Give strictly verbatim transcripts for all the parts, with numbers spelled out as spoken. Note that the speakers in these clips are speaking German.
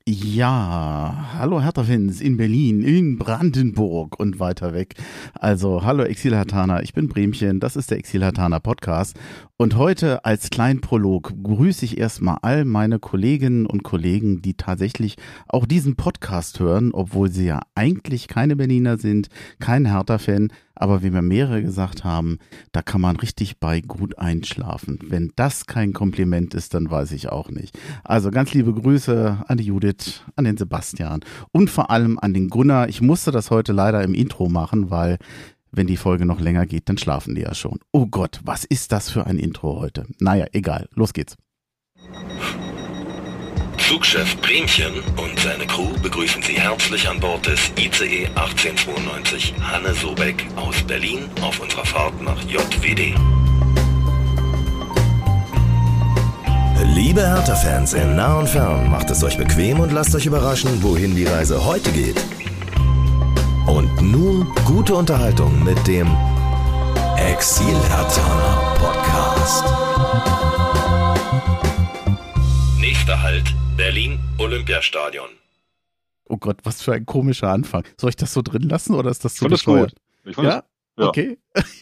Ja, hallo Hertha-Fans in Berlin, in Brandenburg und weiter weg. Also, hallo Exil-Herthaner, ich bin Bremchen, das ist der Exil-Herthaner Podcast. Und heute als kleinen Prolog grüße ich erstmal all meine Kolleginnen und Kollegen, die tatsächlich auch diesen Podcast hören, obwohl sie ja eigentlich keine Berliner sind, kein Hertha-Fan, aber wie mir mehrere gesagt haben, da kann man richtig bei gut einschlafen. Wenn das kein Kompliment ist, dann weiß ich auch nicht. Also ganz liebe Grüße an die Judith, an den Sebastian und vor allem an den Gunnar. Ich musste das heute leider im Intro machen, weil wenn die Folge noch länger geht, dann schlafen die ja schon. Oh Gott, was ist das für ein Intro heute? Naja, egal, los geht's. Flugchef Bremchen und seine Crew begrüßen Sie herzlich an Bord des I C E achtzehnhundertzweiundneunzig Hanne Sobeck aus Berlin auf unserer Fahrt nach J W D. Liebe Hertha-Fans in nah und fern, macht es euch bequem und lasst euch überraschen, wohin die Reise heute geht. Und nun gute Unterhaltung mit dem Exil-Herthaner Podcast. Nächster Halt, Berlin Olympiastadion. Oh Gott, was für ein komischer Anfang. Soll ich das so drin lassen oder ist das so Ich fand das bescheuert? gut. Ich fand Ja? das, ja. Okay.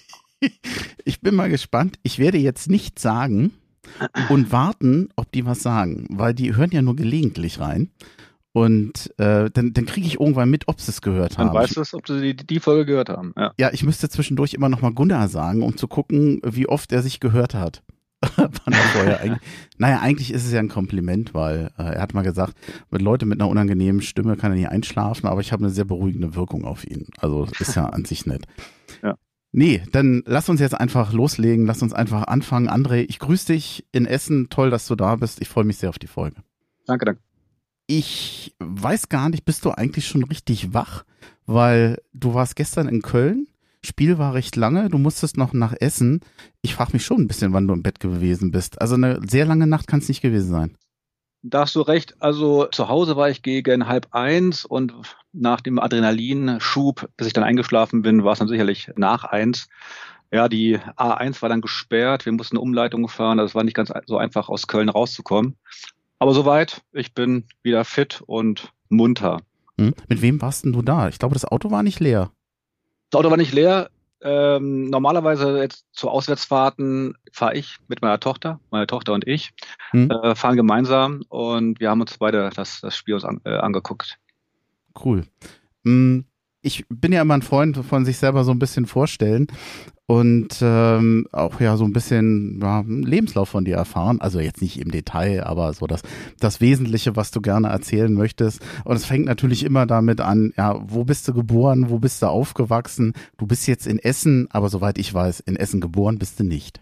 Ich bin mal gespannt. Ich werde jetzt nichts sagen und warten, ob die was sagen, weil die hören ja nur gelegentlich rein. Und äh, dann, dann kriege ich irgendwann mit, ob sie es gehört Dann haben. weißt du es, ob sie die, die Folge gehört haben. Ja. Ja, ich müsste zwischendurch immer noch mal Gunnar sagen, um zu gucken, wie oft er sich gehört hat. Wann er vorher eigentlich, naja, eigentlich ist es ja ein Kompliment, weil äh, er hat mal gesagt, mit Leuten mit einer unangenehmen Stimme kann er nicht einschlafen, aber ich habe eine sehr beruhigende Wirkung auf ihn. Also ist ja an sich nett. Ja. Nee, dann lass uns jetzt einfach loslegen, lass uns einfach anfangen. André, ich grüße dich in Essen, toll, dass du da bist. Ich freue mich sehr auf die Folge. Danke, danke. Ich weiß gar nicht, bist du eigentlich schon richtig wach? Weil du warst gestern in Köln, Spiel war recht lange, du musstest noch nach Essen. Ich frage mich schon ein bisschen, wann du im Bett gewesen bist. Also eine sehr lange Nacht kann es nicht gewesen sein. Da hast du recht. Also zu Hause war ich gegen halb eins und nach dem Adrenalinschub, bis ich dann eingeschlafen bin, war es dann sicherlich nach eins. Ja, die A eins war dann gesperrt, wir mussten eine Umleitung fahren, das war nicht ganz so einfach, aus Köln rauszukommen. Aber soweit, ich bin wieder fit und munter. Hm? Mit wem warst denn du da? Ich glaube, das Auto war nicht leer. Das Auto war nicht leer. Ähm, normalerweise jetzt zu Auswärtsfahrten fahre ich mit meiner Tochter, meine Tochter und ich, Hm? äh, fahren gemeinsam und wir haben uns beide das, das Spiel uns an, äh, angeguckt. Cool. Hm, ich bin ja immer ein Freund von sich selber so ein bisschen vorstellen und ähm, auch ja so ein bisschen ja, einen Lebenslauf von dir erfahren. Also jetzt nicht im Detail, aber so das, das Wesentliche, was du gerne erzählen möchtest. Und es fängt natürlich immer damit an, ja, wo bist du geboren, wo bist du aufgewachsen? Du bist jetzt in Essen, aber soweit ich weiß, in Essen geboren bist du nicht.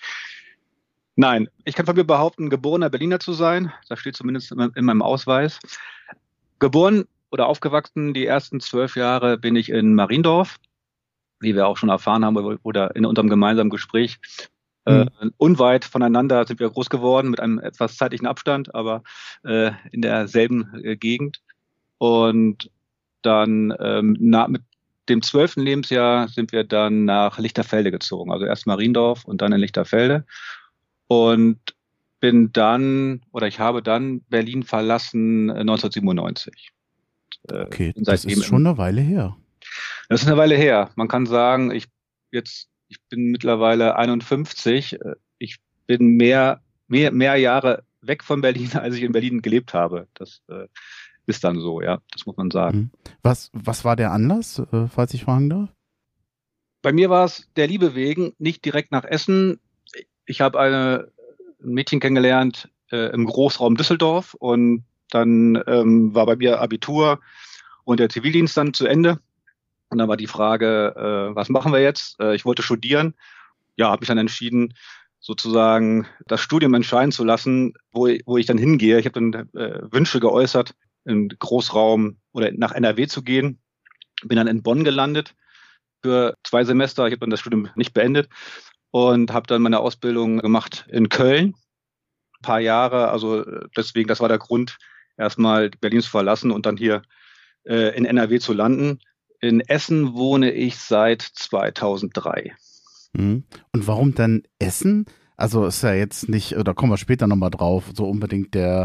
Nein, ich kann von mir behaupten, geborener Berliner zu sein. Das steht zumindest in meinem- in meinem Ausweis. Geboren oder aufgewachsen, die ersten zwölf Jahre bin ich in Mariendorf, wie wir auch schon erfahren haben oder in unserem gemeinsamen Gespräch. Mhm. Äh, unweit voneinander sind wir groß geworden, mit einem etwas zeitlichen Abstand, aber äh, in derselben äh, Gegend. Und dann ähm, na, mit dem zwölften Lebensjahr sind wir dann nach Lichterfelde gezogen. Also erst Mariendorf und dann in Lichterfelde. Und bin dann, oder ich habe dann Berlin verlassen äh, neunzehnhundertsiebenundneunzig. Äh, Okay, bin das seitdem ist schon eine Weile her. Das ist eine Weile her. Man kann sagen, ich jetzt, ich bin mittlerweile einundfünfzig. Ich bin mehr, mehr, mehr Jahre weg von Berlin, als ich in Berlin gelebt habe. Das äh, ist dann so, ja. Das muss man sagen. Mhm. Was, was war der Anlass, äh, falls ich fragen darf? Bei mir war es der Liebe wegen, nicht direkt nach Essen. Ich habe eine ein Mädchen kennengelernt äh, im Großraum Düsseldorf und dann ähm, war bei mir Abitur und der Zivildienst dann zu Ende. Und dann war die Frage, äh, was machen wir jetzt? Äh, ich wollte studieren. Ja, habe mich dann entschieden, sozusagen das Studium entscheiden zu lassen, wo, wo ich dann hingehe. Ich habe dann äh, Wünsche geäußert, in Großraum oder nach N R W zu gehen. Bin dann in Bonn gelandet für zwei Semester. Ich habe dann das Studium nicht beendet und habe dann meine Ausbildung gemacht in Köln. Ein paar Jahre, also deswegen, das war der Grund, erstmal Berlin zu verlassen und dann hier äh, in N R W zu landen. In Essen wohne ich seit zweitausenddrei. Mhm. Und warum dann Essen? Also ist ja jetzt nicht, da kommen wir später nochmal drauf, so unbedingt der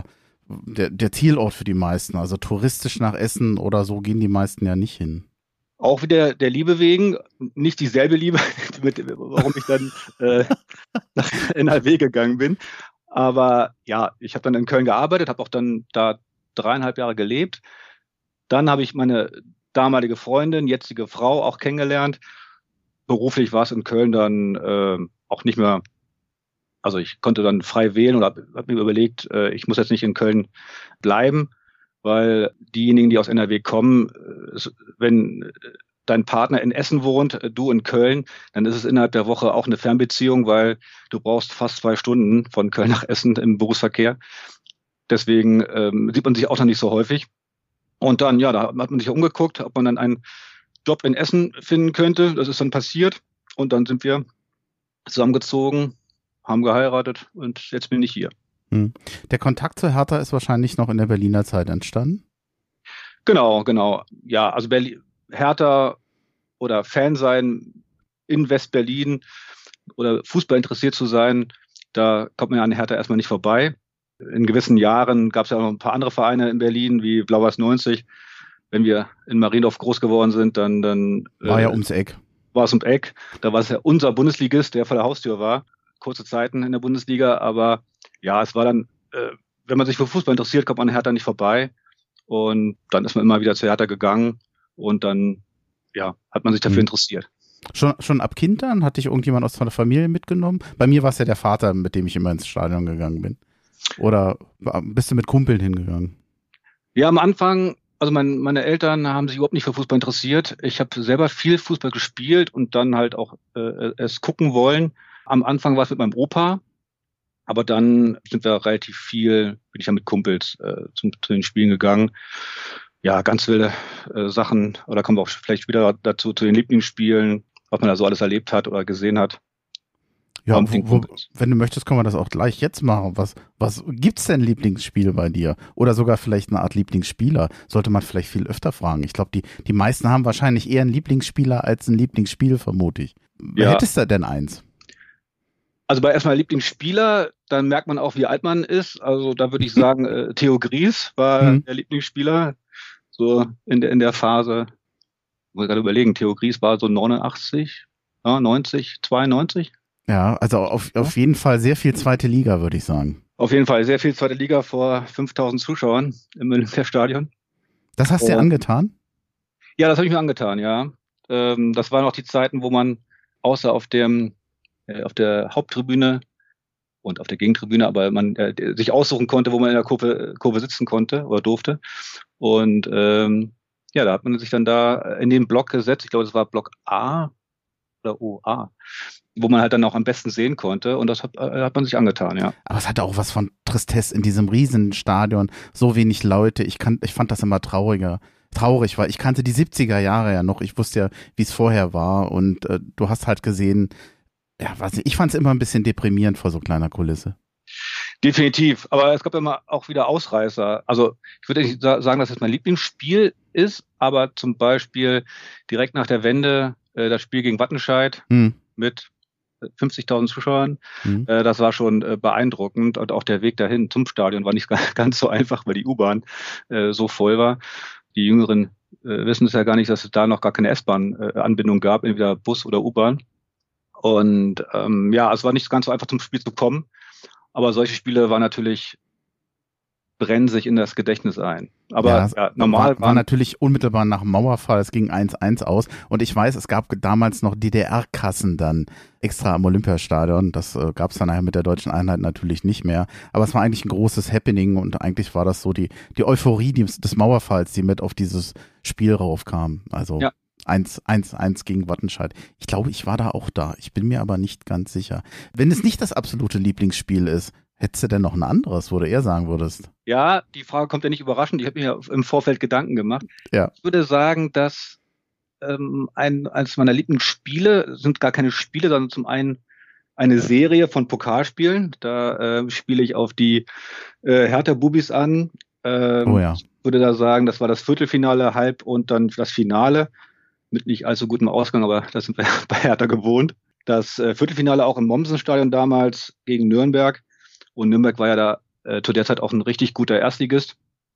der, der Zielort für die meisten. Also touristisch nach Essen oder so gehen die meisten ja nicht hin. Auch wieder der Liebe wegen, nicht dieselbe Liebe, mit, warum ich dann äh, nach N R W gegangen bin. Aber ja, ich habe dann in Köln gearbeitet, habe auch dann da dreieinhalb Jahre gelebt. Dann habe ich meine damalige Freundin, jetzige Frau auch kennengelernt. Beruflich war es in Köln dann äh, auch nicht mehr, also ich konnte dann frei wählen und habe hab mir überlegt, äh, ich muss jetzt nicht in Köln bleiben, weil diejenigen, die aus N R W kommen, äh, wenn dein Partner in Essen wohnt, äh, du in Köln, dann ist es innerhalb der Woche auch eine Fernbeziehung, weil du brauchst fast zwei Stunden von Köln nach Essen im Berufsverkehr. Deswegen ähm, sieht man sich auch noch nicht so häufig. Und dann, ja, da hat man sich umgeguckt, ob man dann einen Job in Essen finden könnte. Das ist dann passiert. Und dann sind wir zusammengezogen, haben geheiratet und jetzt bin ich hier. Hm. Der Kontakt zu Hertha ist wahrscheinlich noch in der Berliner Zeit entstanden? Genau, genau. Ja, also Berlin, Hertha oder Fan sein in West-Berlin oder Fußball interessiert zu sein, da kommt man ja an Hertha erstmal nicht vorbei. In gewissen Jahren gab es ja auch noch ein paar andere Vereine in Berlin, wie Blau-Weiß neunzig. Wenn wir in Mariendorf groß geworden sind, dann, dann war äh, ja ums Eck. War es ums Eck. Da war es ja unser Bundesligist, der vor der Haustür war. Kurze Zeiten in der Bundesliga, aber ja, es war dann, äh, wenn man sich für Fußball interessiert, kommt man an Hertha nicht vorbei. Und dann ist man immer wieder zu Hertha gegangen und dann, ja, hat man sich dafür mhm. interessiert. Schon, schon ab Kind dann? Hat dich irgendjemand aus der Familie mitgenommen? Bei mir war es ja der Vater, mit dem ich immer ins Stadion gegangen bin. Oder bist du mit Kumpeln hingegangen? Ja, am Anfang, also mein, meine Eltern haben sich überhaupt nicht für Fußball interessiert. Ich habe selber viel Fußball gespielt und dann halt auch äh, es gucken wollen. Am Anfang war es mit meinem Opa, aber dann sind wir relativ viel, bin ich ja mit Kumpels äh, zum, zu den Spielen gegangen. Ja, ganz wilde äh, Sachen, oder kommen wir auch vielleicht wieder dazu, zu den Lieblingsspielen, was man da so alles erlebt hat oder gesehen hat. Ja, wo, wo, wenn du möchtest, können wir das auch gleich jetzt machen. Was, was gibt's denn Lieblingsspiele bei dir? Oder sogar vielleicht eine Art Lieblingsspieler? Sollte man vielleicht viel öfter fragen. Ich glaube, die, die meisten haben wahrscheinlich eher einen Lieblingsspieler als ein Lieblingsspiel, vermute ich. Ja. Hättest du denn eins? Also bei erstmal Lieblingsspieler, dann merkt man auch, wie alt man ist. Also da würde ich sagen, äh, Theo Gries war hm. der Lieblingsspieler. So in der, in der Phase, muss ich gerade überlegen, Theo Gries war so neunundachtzig, ja, neunzig, zweiundneunzig. Ja, also auf, auf jeden Fall sehr viel zweite Liga, würde ich sagen. Auf jeden Fall sehr viel zweite Liga vor fünftausend Zuschauern im Olympiastadion. Das hast du dir angetan? Ja, das habe ich mir angetan, ja. Ähm, das waren auch die Zeiten, wo man außer auf dem äh, auf der Haupttribüne und auf der Gegentribüne, aber man äh, sich aussuchen konnte, wo man in der Kurve, Kurve sitzen konnte oder durfte. Und ähm, ja, da hat man sich dann da in den Block gesetzt. Ich glaube, das war Block A oder O A, wo man halt dann auch am besten sehen konnte. Und das hat, äh, hat man sich angetan, ja. Aber es hatte auch was von Tristesse in diesem riesen Stadion. So wenig Leute. Ich, kann, ich fand das immer trauriger. Traurig, weil ich kannte die siebziger Jahre ja noch. Ich wusste ja, wie es vorher war. Und äh, du hast halt gesehen, ja, weiß nicht, ich fand es immer ein bisschen deprimierend vor so kleiner Kulisse. Definitiv, aber es gab immer auch wieder Ausreißer. Also ich würde nicht sagen, dass es mein Lieblingsspiel ist, aber zum Beispiel direkt nach der Wende äh, das Spiel gegen Wattenscheid hm. mit fünfzigtausend Zuschauern, hm. äh, das war schon äh, beeindruckend und auch der Weg dahin zum Stadion war nicht ganz so einfach, weil die U-Bahn äh, so voll war. Die Jüngeren äh, wissen es ja gar nicht, dass es da noch gar keine S-Bahn-Anbindung äh, gab, entweder Bus oder U-Bahn. Und ähm, ja, es war nicht ganz so einfach zum Spiel zu kommen. Aber solche Spiele waren natürlich, brennen sich in das Gedächtnis ein. Aber ja, ja, normal war, war natürlich unmittelbar nach dem Mauerfall, es ging eins eins aus. Und ich weiß, es gab damals noch D D R-Kassen dann extra am Olympiastadion. Das äh, gab es dann nachher mit der deutschen Einheit natürlich nicht mehr. Aber es war eigentlich ein großes Happening und eigentlich war das so die, die Euphorie des, des Mauerfalls, die mit auf dieses Spiel raufkam. Also ja. eins eins eins gegen Wattenscheid. Ich glaube, ich war da auch da. Ich bin mir aber nicht ganz sicher. Wenn es nicht das absolute Lieblingsspiel ist, hättest du denn noch ein anderes, wo du eher sagen würdest? Ja, die Frage kommt ja nicht überraschend. Ich habe mir im Vorfeld Gedanken gemacht. Ja. Ich würde sagen, dass ähm, ein, eines meiner Lieblingsspiele sind gar keine Spiele, sondern zum einen eine Serie von Pokalspielen. Da äh, spiele ich auf die äh, Hertha-Bubis an. Ähm, oh ja. Ich würde da sagen, das war das Viertelfinale, Halb- und dann das Finale. Mit nicht allzu gutem Ausgang, aber das sind wir bei Hertha gewohnt. Das äh, Viertelfinale auch im Mommsen-Stadion damals gegen Nürnberg. Und Nürnberg war ja da äh, zu der Zeit auch ein richtig guter Erstligist.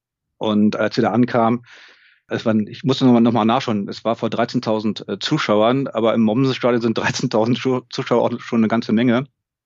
Und als wir da ankamen, es waren, ich musste nochmal noch mal nachschauen, es war vor dreizehntausend äh, Zuschauern, aber im Mommsen-Stadion sind dreizehntausend Schu- Zuschauer auch schon eine ganze Menge.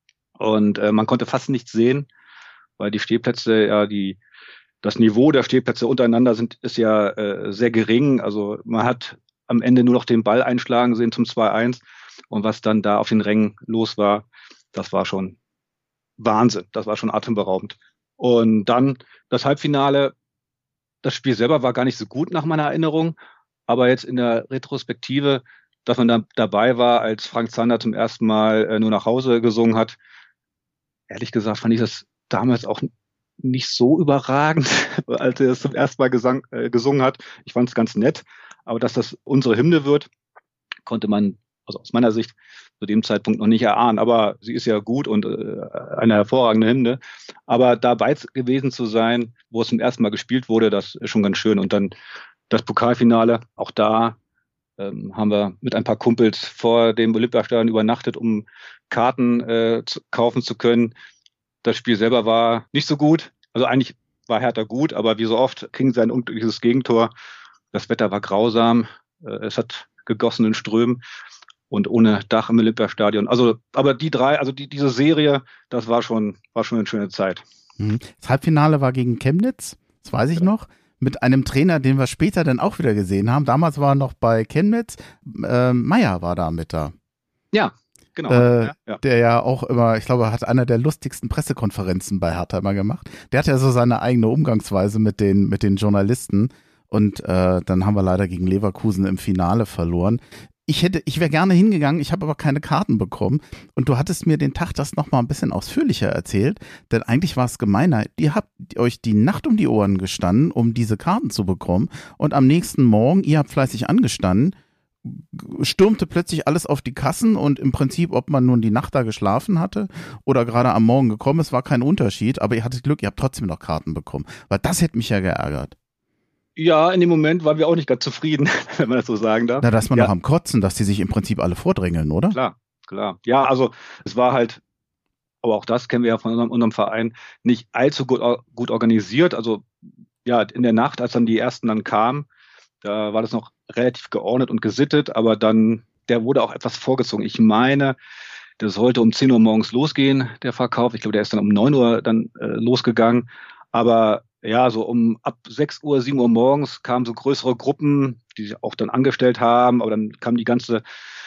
Und äh, man konnte fast nichts sehen, weil die Stehplätze, ja, die das Niveau der Stehplätze untereinander sind, ist ja äh, sehr gering. Also man hat am Ende nur noch den Ball einschlagen sehen zum zwei eins. Und was dann da auf den Rängen los war, das war schon Wahnsinn. Das war schon atemberaubend. Und dann das Halbfinale. Das Spiel selber war gar nicht so gut nach meiner Erinnerung. Aber jetzt in der Retrospektive, dass man da dabei war, als Frank Zander zum ersten Mal äh, nur nach Hause gesungen hat, ehrlich gesagt fand ich das damals auch nicht so überragend, als er es zum ersten Mal gesang, äh, gesungen hat. Ich fand es ganz nett. Aber dass das unsere Hymne wird, konnte man also aus meiner Sicht zu dem Zeitpunkt noch nicht erahnen. Aber sie ist ja gut und äh, eine hervorragende Hymne. Aber dabei gewesen zu sein, wo es zum ersten Mal gespielt wurde, das ist schon ganz schön. Und dann das Pokalfinale, auch da ähm, haben wir mit ein paar Kumpels vor dem Olympiastadion übernachtet, um Karten äh, zu, kaufen zu können. Das Spiel selber war nicht so gut. Also eigentlich war Hertha gut, aber wie so oft kriegen sie ein unglückliches Gegentor. Das Wetter war grausam. Äh, es hat gegossen in Strömen. Und ohne Dach im Olympiastadion. Also, aber die drei, also die, diese Serie, das war schon, war schon eine schöne Zeit. Das Halbfinale war gegen Chemnitz, das weiß ich ja. noch, mit einem Trainer, den wir später dann auch wieder gesehen haben. Damals war er noch bei Chemnitz, äh, Meier war da mit da. Ja, genau. Äh, ja, ja. Der ja auch immer, ich glaube, hat einer der lustigsten Pressekonferenzen bei Hertha immer gemacht. Der hat ja so seine eigene Umgangsweise mit den, mit den Journalisten. Und äh, dann haben wir leider gegen Leverkusen im Finale verloren. Ich hätte, ich wäre gerne hingegangen, ich habe aber keine Karten bekommen. Und du hattest mir den Tag das nochmal ein bisschen ausführlicher erzählt, denn eigentlich war es gemeiner. Ihr habt euch die Nacht um die Ohren gestanden, um diese Karten zu bekommen. Und am nächsten Morgen, ihr habt fleißig angestanden, stürmte plötzlich alles auf die Kassen und im Prinzip, ob man nun die Nacht da geschlafen hatte oder gerade am Morgen gekommen ist, war kein Unterschied. Aber ihr hattet Glück, ihr habt trotzdem noch Karten bekommen. Weil das hätte mich ja geärgert. Ja, in dem Moment waren wir auch nicht ganz zufrieden, wenn man das so sagen darf. Na, da ist man ja. noch am Kotzen, dass die sich im Prinzip alle vordrängeln, oder? Klar, klar. Ja, also es war halt, aber auch das kennen wir ja von unserem, unserem Verein, nicht allzu gut, gut organisiert. Also ja, in der Nacht, als dann die ersten dann kamen, da war das noch relativ geordnet und gesittet, aber dann, der wurde auch etwas vorgezogen. Ich meine, der sollte um zehn Uhr morgens losgehen, der Verkauf. Ich glaube, der ist dann um neun Uhr dann äh, losgegangen. Aber ja, so um ab sechs Uhr, sieben Uhr morgens kamen so größere Gruppen, die sich auch dann angestellt haben, aber dann kam die ganze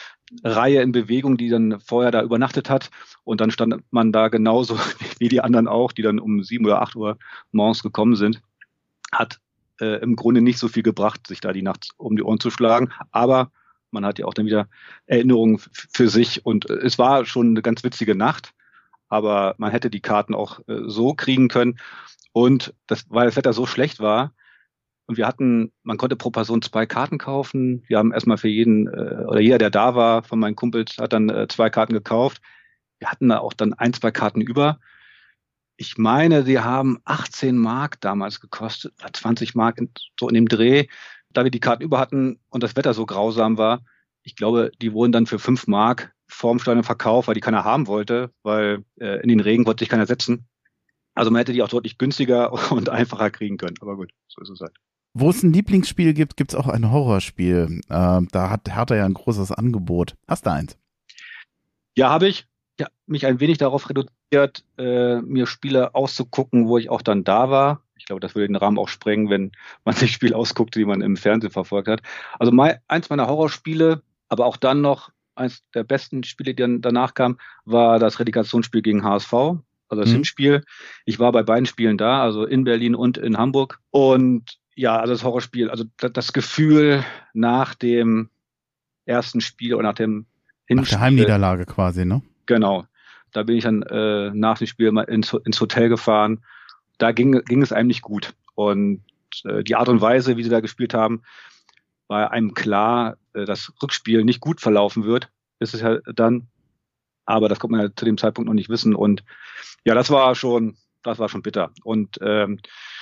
Reihe in Bewegung, die dann vorher da übernachtet hat und dann stand man da genauso wie die anderen auch, die dann um sieben oder acht Uhr morgens gekommen sind. Hat äh, im Grunde nicht so viel gebracht, sich da die Nacht um die Ohren zu schlagen, aber man hat ja auch dann wieder Erinnerungen f- für sich und äh, es war schon eine ganz witzige Nacht, aber man hätte die Karten auch äh, so kriegen können. Und das, weil das Wetter so schlecht war und wir hatten, man konnte pro Person zwei Karten kaufen. Wir haben erstmal für jeden, äh, oder jeder, der da war, von meinen Kumpels, hat dann äh, zwei Karten gekauft. Wir hatten da auch dann ein, zwei Karten über. Ich meine, sie haben achtzehn Mark damals gekostet, zwanzig Mark in, so in dem Dreh. Da wir die Karten über hatten und das Wetter so grausam war, ich glaube, die wurden dann für fünf Mark vorm Stadion verkauft, weil die keiner haben wollte, weil äh, in den Regen wollte sich keiner setzen. Also man hätte die auch deutlich günstiger und einfacher kriegen können. Aber gut, so ist es halt. Wo es ein Lieblingsspiel gibt, gibt es auch ein Horrorspiel. Äh, da hat Hertha ja ein großes Angebot. Hast du eins? Ja, habe ich. Ich habe mich ein wenig darauf reduziert, äh, mir Spiele auszugucken, wo ich auch dann da war. Ich glaube, das würde den Rahmen auch sprengen, wenn man sich Spiele ausguckt, die man im Fernsehen verfolgt hat. Also mein, eins meiner Horrorspiele, aber auch dann noch eins der besten Spiele, die dann danach kamen, war das Relegationsspiel gegen H S V. Also das mhm. Hinspiel. Ich war bei beiden Spielen da, also in Berlin und in Hamburg. Und ja, also das Horrorspiel, also das Gefühl nach dem ersten Spiel oder nach dem Hinspiel. Nach der Heimniederlage quasi, ne? Genau. Da bin ich dann äh, nach dem Spiel mal ins, ins Hotel gefahren. Da ging, ging es einem nicht gut. Und äh, die Art und Weise, wie sie da gespielt haben, war einem klar, äh, das Rückspiel nicht gut verlaufen wird. Ist es ja dann. Aber das konnte man ja zu dem Zeitpunkt noch nicht wissen. Und ja, das war schon, das war schon bitter. Und ähm,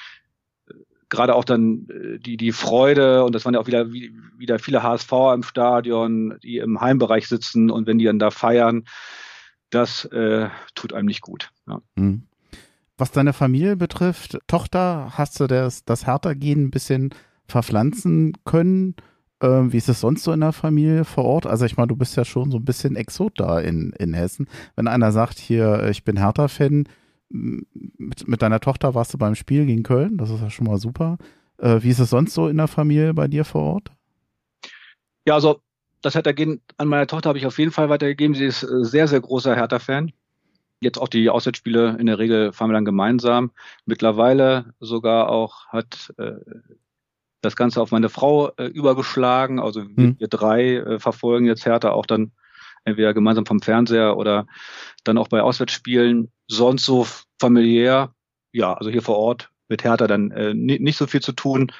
gerade auch dann äh, die die Freude, und das waren ja auch wieder wie, wieder viele H S V im Stadion, die im Heimbereich sitzen, und wenn die dann da feiern, das äh, tut einem nicht gut. Ja. Mhm. Was deine Familie betrifft, Tochter, hast du das, das Hertha-Gen ein bisschen verpflanzen können? Ähm, wie ist es sonst so in der Familie vor Ort? Also ich meine, du bist ja schon so ein bisschen Exot da in, in Hessen. Wenn einer sagt, hier, ich bin Hertha-Fan, mit, mit deiner Tochter warst du beim Spiel gegen Köln, das ist ja schon mal super. Äh, wie ist es sonst so in der Familie bei dir vor Ort? Ja, also das Hertha-Gen an meine Tochter habe ich auf jeden Fall weitergegeben. Sie ist sehr, sehr großer Hertha-Fan. Jetzt auch die Auswärtsspiele in der Regel fahren wir dann gemeinsam. Mittlerweile sogar auch hat äh, das Ganze auf meine Frau äh, übergeschlagen. Also wir, hm. wir drei äh, verfolgen jetzt Hertha auch dann entweder gemeinsam vom Fernseher oder dann auch bei Auswärtsspielen. Sonst so familiär, ja, also hier vor Ort mit Hertha dann äh, nicht, nicht so viel zu tun,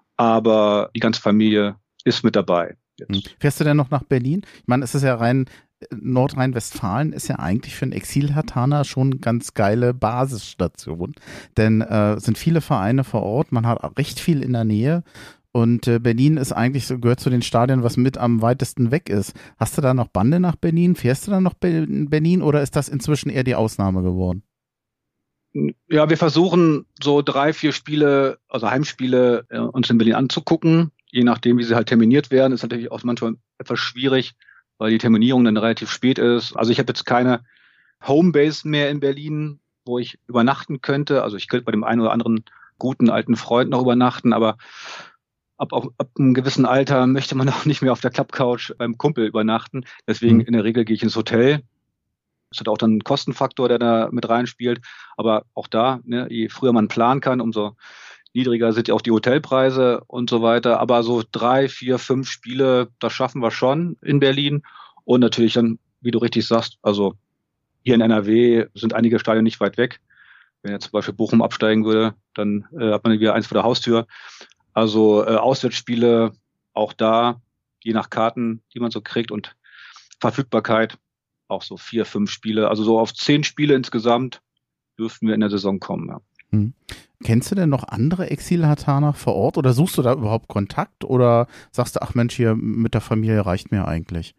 aber die ganze Familie ist mit dabei. Hm. Fährst du denn noch nach Berlin? Ich meine, es ist ja rein Nordrhein-Westfalen ist ja eigentlich für einen Exil-Herthaner schon eine ganz geile Basisstation, denn äh, sind viele Vereine vor Ort, man hat recht viel in der Nähe und äh, Berlin ist eigentlich so, gehört zu den Stadien, was mit am weitesten weg ist. Hast du da noch Bande nach Berlin? Fährst du da noch in Berlin oder ist das inzwischen eher die Ausnahme geworden? Ja, wir versuchen so drei, vier Spiele, also Heimspiele, äh, uns in Berlin anzugucken, je nachdem, wie sie halt terminiert werden, ist natürlich auch manchmal etwas schwierig, weil die Terminierung dann relativ spät ist. Also ich habe jetzt keine Homebase mehr in Berlin, wo ich übernachten könnte. Also ich könnte bei dem einen oder anderen guten alten Freund noch übernachten, aber ab, ab, ab einem gewissen Alter möchte man auch nicht mehr auf der Klappcouch beim Kumpel übernachten. Deswegen mhm. in der Regel gehe ich ins Hotel. Das hat auch dann einen Kostenfaktor, der da mit reinspielt. Aber auch da, ne, je früher man planen kann, umso niedriger sind ja auch die Hotelpreise und so weiter. Aber so drei, vier, fünf Spiele, das schaffen wir schon in Berlin. Und natürlich dann, wie du richtig sagst, also hier in N R W sind einige Stadien nicht weit weg. Wenn jetzt zum Beispiel Bochum absteigen würde, dann äh, hat man wieder eins vor der Haustür. Also äh, Auswärtsspiele, auch da, je nach Karten, die man so kriegt und Verfügbarkeit, auch so vier, fünf Spiele. Also so auf zehn Spiele insgesamt dürften wir in der Saison kommen, ja. Hm. Kennst du denn noch andere Exil-Herthaner vor Ort oder suchst du da überhaupt Kontakt oder sagst du, ach Mensch, hier mit der Familie reicht mir eigentlich?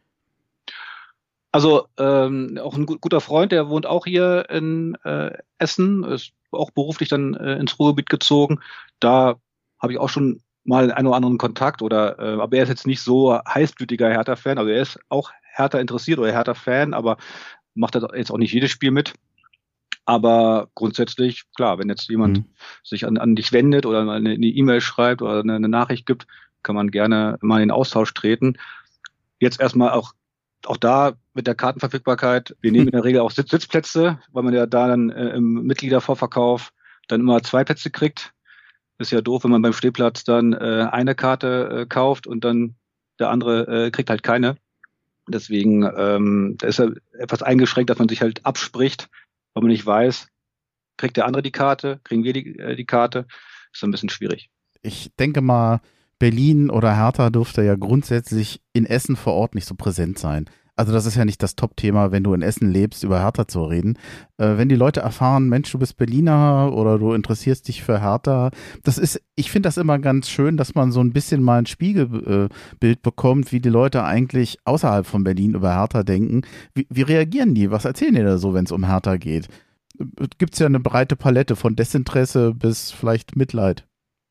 Also ähm, auch ein guter Freund, der wohnt auch hier in äh, Essen, ist auch beruflich dann äh, ins Ruhrgebiet gezogen. Da habe ich auch schon mal einen oder anderen Kontakt, oder äh, aber er ist jetzt nicht so heißblütiger Hertha-Fan. Also er ist auch Hertha interessiert oder Hertha-Fan, aber macht das jetzt auch nicht jedes Spiel mit. Aber grundsätzlich, klar, wenn jetzt jemand mhm. sich an, an dich wendet oder mal eine E-Mail schreibt oder eine, eine Nachricht gibt, kann man gerne mal in den Austausch treten. Jetzt erstmal auch auch da mit der Kartenverfügbarkeit. Wir nehmen in der Regel auch Sitz, Sitzplätze, weil man ja da dann äh, im Mitgliedervorverkauf dann immer zwei Plätze kriegt. Ist ja doof, wenn man beim Stehplatz dann äh, eine Karte äh, kauft und dann der andere äh, kriegt halt keine. Deswegen ähm, da ist er etwas eingeschränkt, dass man sich halt abspricht, weil man nicht weiß, kriegt der andere die Karte, kriegen wir die, äh, die Karte. Ist ein bisschen schwierig. Ich denke mal, Berlin oder Hertha dürfte ja grundsätzlich in Essen vor Ort nicht so präsent sein. Also das ist ja nicht das Top-Thema, wenn du in Essen lebst, über Hertha zu reden. Äh, wenn die Leute erfahren, Mensch, du bist Berliner oder du interessierst dich für Hertha, das ist, ich finde das immer ganz schön, dass man so ein bisschen mal ein Spiegelbild äh, bekommt, wie die Leute eigentlich außerhalb von Berlin über Hertha denken. Wie, wie reagieren die? Was erzählen die da so, wenn es um Hertha geht? Gibt es ja eine breite Palette von Desinteresse bis vielleicht Mitleid.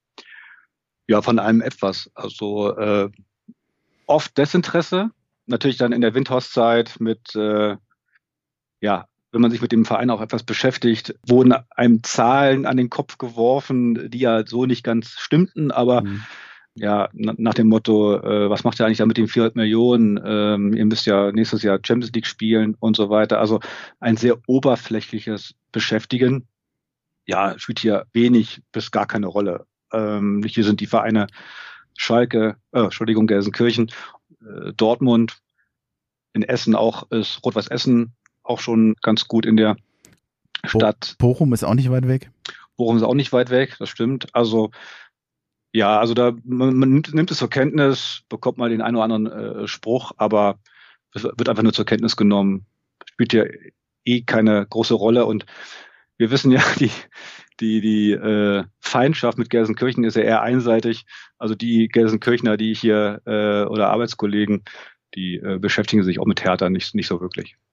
Ja, von allem etwas. Also äh, oft Desinteresse, natürlich dann in der Windhorst-Zeit mit, äh, ja, wenn man sich mit dem Verein auch etwas beschäftigt, wurden einem Zahlen an den Kopf geworfen, die ja so nicht ganz stimmten, aber mhm. ja, na, nach dem Motto, äh, was macht ihr eigentlich da mit den vierhundert Millionen? Ähm, ihr müsst ja nächstes Jahr Champions League spielen und so weiter. Also ein sehr oberflächliches Beschäftigen, ja, spielt hier wenig bis gar keine Rolle. Ähm, hier sind die Vereine Schalke, äh, Entschuldigung, Gelsenkirchen, äh, Dortmund, in Essen auch ist Rot-Weiß Essen auch schon ganz gut in der Stadt. Bochum ist auch nicht weit weg. Bochum ist auch nicht weit weg, das stimmt. Also ja, also da man, man nimmt, nimmt es zur Kenntnis, bekommt mal den einen oder anderen äh, Spruch, aber es wird einfach nur zur Kenntnis genommen. Spielt ja eh keine große Rolle und wir wissen ja, die die die äh, Feindschaft mit Gelsenkirchen ist ja eher einseitig. Also die Gelsenkirchner, die ich hier äh, oder Arbeitskollegen, die äh, beschäftigen sich auch mit Hertha nicht nicht so wirklich.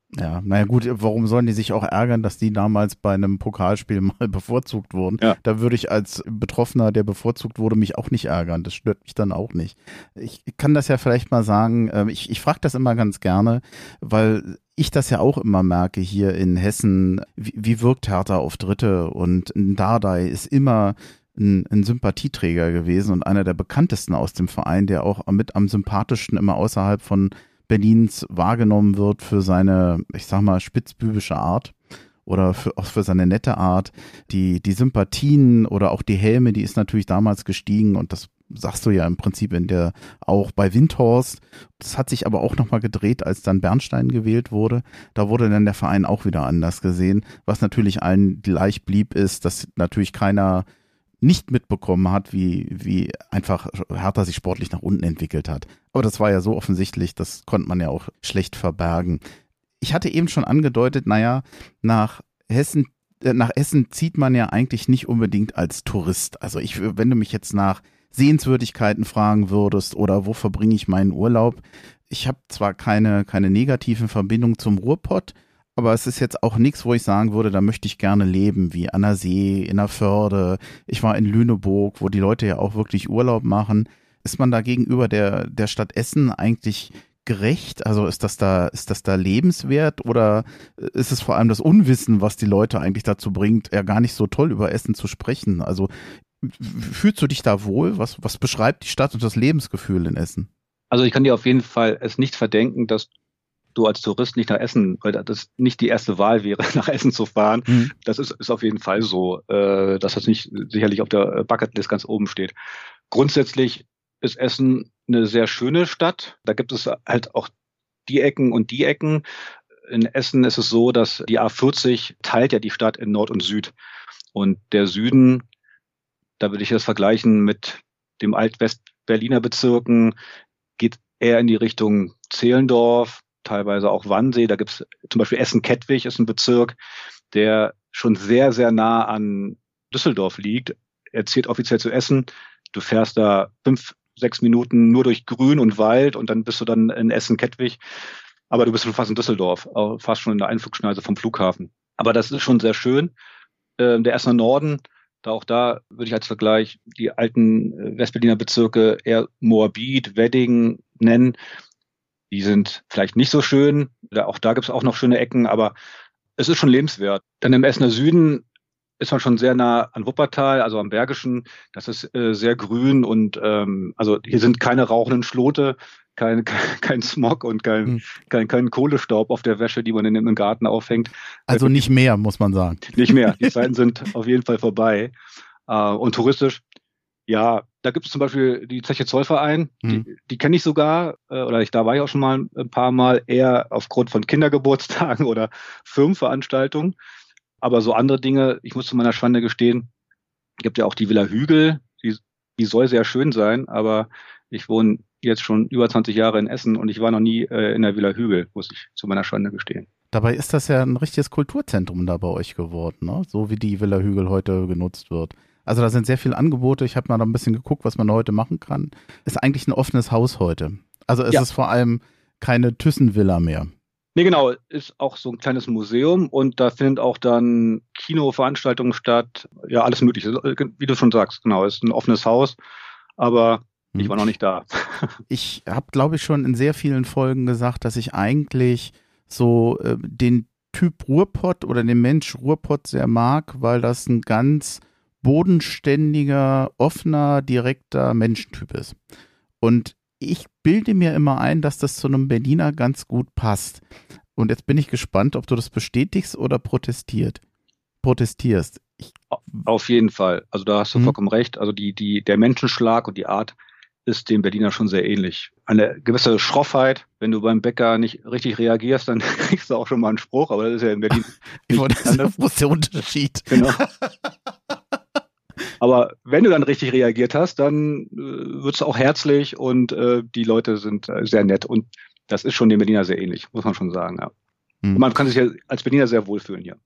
Ja, naja gut, warum sollen die sich auch ärgern, dass die damals bei einem Pokalspiel mal bevorzugt wurden? Ja. Da würde ich als Betroffener, der bevorzugt wurde, mich auch nicht ärgern. Das stört mich dann auch nicht. Ich kann das ja vielleicht mal sagen, ich, ich frage das immer ganz gerne, weil ich das ja auch immer merke hier in Hessen, wie, wie wirkt Hertha auf Dritte, und ein Dardai ist immer ein, ein Sympathieträger gewesen und einer der bekanntesten aus dem Verein, der auch mit am sympathischsten immer außerhalb von Berlins wahrgenommen wird für seine, ich sag mal, spitzbübische Art oder für, auch für seine nette Art. Die, die Sympathien oder auch die Helme, die ist natürlich damals gestiegen, und das sagst du ja im Prinzip in der, auch bei Windhorst. Das hat sich aber auch nochmal gedreht, als dann Bernstein gewählt wurde. Da wurde dann der Verein auch wieder anders gesehen. Was natürlich allen gleich blieb, ist, dass natürlich keiner nicht mitbekommen hat, wie, wie einfach Hertha sich sportlich nach unten entwickelt hat. Aber das war ja so offensichtlich, das konnte man ja auch schlecht verbergen. Ich hatte eben schon angedeutet, naja, nach Hessen, äh, nach Essen zieht man ja eigentlich nicht unbedingt als Tourist. Also ich, wenn du mich jetzt nach Sehenswürdigkeiten fragen würdest oder wo verbringe ich meinen Urlaub, ich habe zwar keine, keine negativen Verbindungen zum Ruhrpott, aber es ist jetzt auch nichts, wo ich sagen würde, da möchte ich gerne leben, wie an der See, in der Förde. Ich war in Lüneburg, wo die Leute ja auch wirklich Urlaub machen. Ist man da gegenüber der, der Stadt Essen eigentlich gerecht? Also ist das da, ist das da lebenswert, oder ist es vor allem das Unwissen, was die Leute eigentlich dazu bringt, ja gar nicht so toll über Essen zu sprechen? Also fühlst du dich da wohl? Was, was beschreibt die Stadt und das Lebensgefühl in Essen? Also ich kann dir auf jeden Fall es nicht verdenken, dass du als Tourist nicht nach Essen, weil das nicht die erste Wahl wäre, nach Essen zu fahren. Mhm. Das ist, ist auf jeden Fall so, äh, dass das nicht sicherlich auf der Bucketlist ganz oben steht. Grundsätzlich ist Essen eine sehr schöne Stadt. Da gibt es halt auch die Ecken und die Ecken. In Essen ist es so, dass die A vierzig teilt ja die Stadt in Nord und Süd. Und der Süden, da würde ich das vergleichen mit dem Alt-West-Berliner Bezirken, geht eher in die Richtung Zehlendorf, teilweise auch Wannsee. Da gibt es zum Beispiel Essen-Kettwig, ist ein Bezirk, der schon sehr, sehr nah an Düsseldorf liegt. Er zählt offiziell zu Essen. Du fährst da fünf, sechs Minuten nur durch Grün und Wald und dann bist du dann in Essen-Kettwig. Aber du bist schon fast in Düsseldorf, fast schon in der Einflugschneise vom Flughafen. Aber das ist schon sehr schön. Der Essener Norden, da auch da würde ich als Vergleich die alten Westberliner Bezirke eher Moabit, Wedding nennen. Die sind vielleicht nicht so schön. Auch da gibt es auch noch schöne Ecken, aber es ist schon lebenswert. Dann im Essener Süden ist man schon sehr nah an Wuppertal, also am Bergischen. Das ist äh, sehr grün und ähm, also hier sind keine rauchenden Schlote, kein, kein, kein Smog und kein, hm. kein, kein Kohlestaub auf der Wäsche, die man in dem Garten aufhängt. Also nicht mehr, muss man sagen. Nicht mehr. Die Zeiten sind auf jeden Fall vorbei. Äh, und touristisch, ja, da gibt es zum Beispiel die Zeche Zollverein, hm. die, die kenne ich sogar, äh, oder ich, da war ich auch schon mal ein paar Mal, eher aufgrund von Kindergeburtstagen oder Firmenveranstaltungen. Aber so andere Dinge, ich muss zu meiner Schande gestehen, gibt ja auch die Villa Hügel, die, die soll sehr schön sein, aber ich wohne jetzt schon über zwanzig Jahre in Essen und ich war noch nie äh, in der Villa Hügel, muss ich zu meiner Schande gestehen. Dabei ist das ja ein richtiges Kulturzentrum da bei euch geworden, ne? So wie die Villa Hügel heute genutzt wird. Also da sind sehr viele Angebote, ich habe mal da ein bisschen geguckt, was man heute machen kann. Ist eigentlich ein offenes Haus heute. Also es ja. ist vor allem keine Thyssen-Villa mehr. Nee, genau, ist auch so ein kleines Museum und da finden auch dann Kinoveranstaltungen statt, ja, alles Mögliche, wie du schon sagst, genau, ist ein offenes Haus, aber hm. ich war noch nicht da. Ich habe, glaube ich, schon in sehr vielen Folgen gesagt, dass ich eigentlich so äh, den Typ Ruhrpott oder den Mensch Ruhrpott sehr mag, weil das ein ganz bodenständiger, offener, direkter Menschentyp ist. Und ich bilde mir immer ein, dass das zu einem Berliner ganz gut passt. Und jetzt bin ich gespannt, ob du das bestätigst oder protestiert. protestierst. Ich Auf jeden Fall. Also da hast du hm. vollkommen recht. Also die, die, der Menschenschlag und die Art ist dem Berliner schon sehr ähnlich. Eine gewisse Schroffheit, wenn du beim Bäcker nicht richtig reagierst, dann kriegst du auch schon mal einen Spruch, aber das ist ja in Berlin nicht anders. Das ist der Unterschied. Genau. Aber wenn du dann richtig reagiert hast, dann äh, wirst du auch herzlich und äh, die Leute sind äh, sehr nett. Und das ist schon dem Berliner sehr ähnlich, muss man schon sagen. Ja. Hm. Man kann sich ja als Berliner sehr wohlfühlen hier.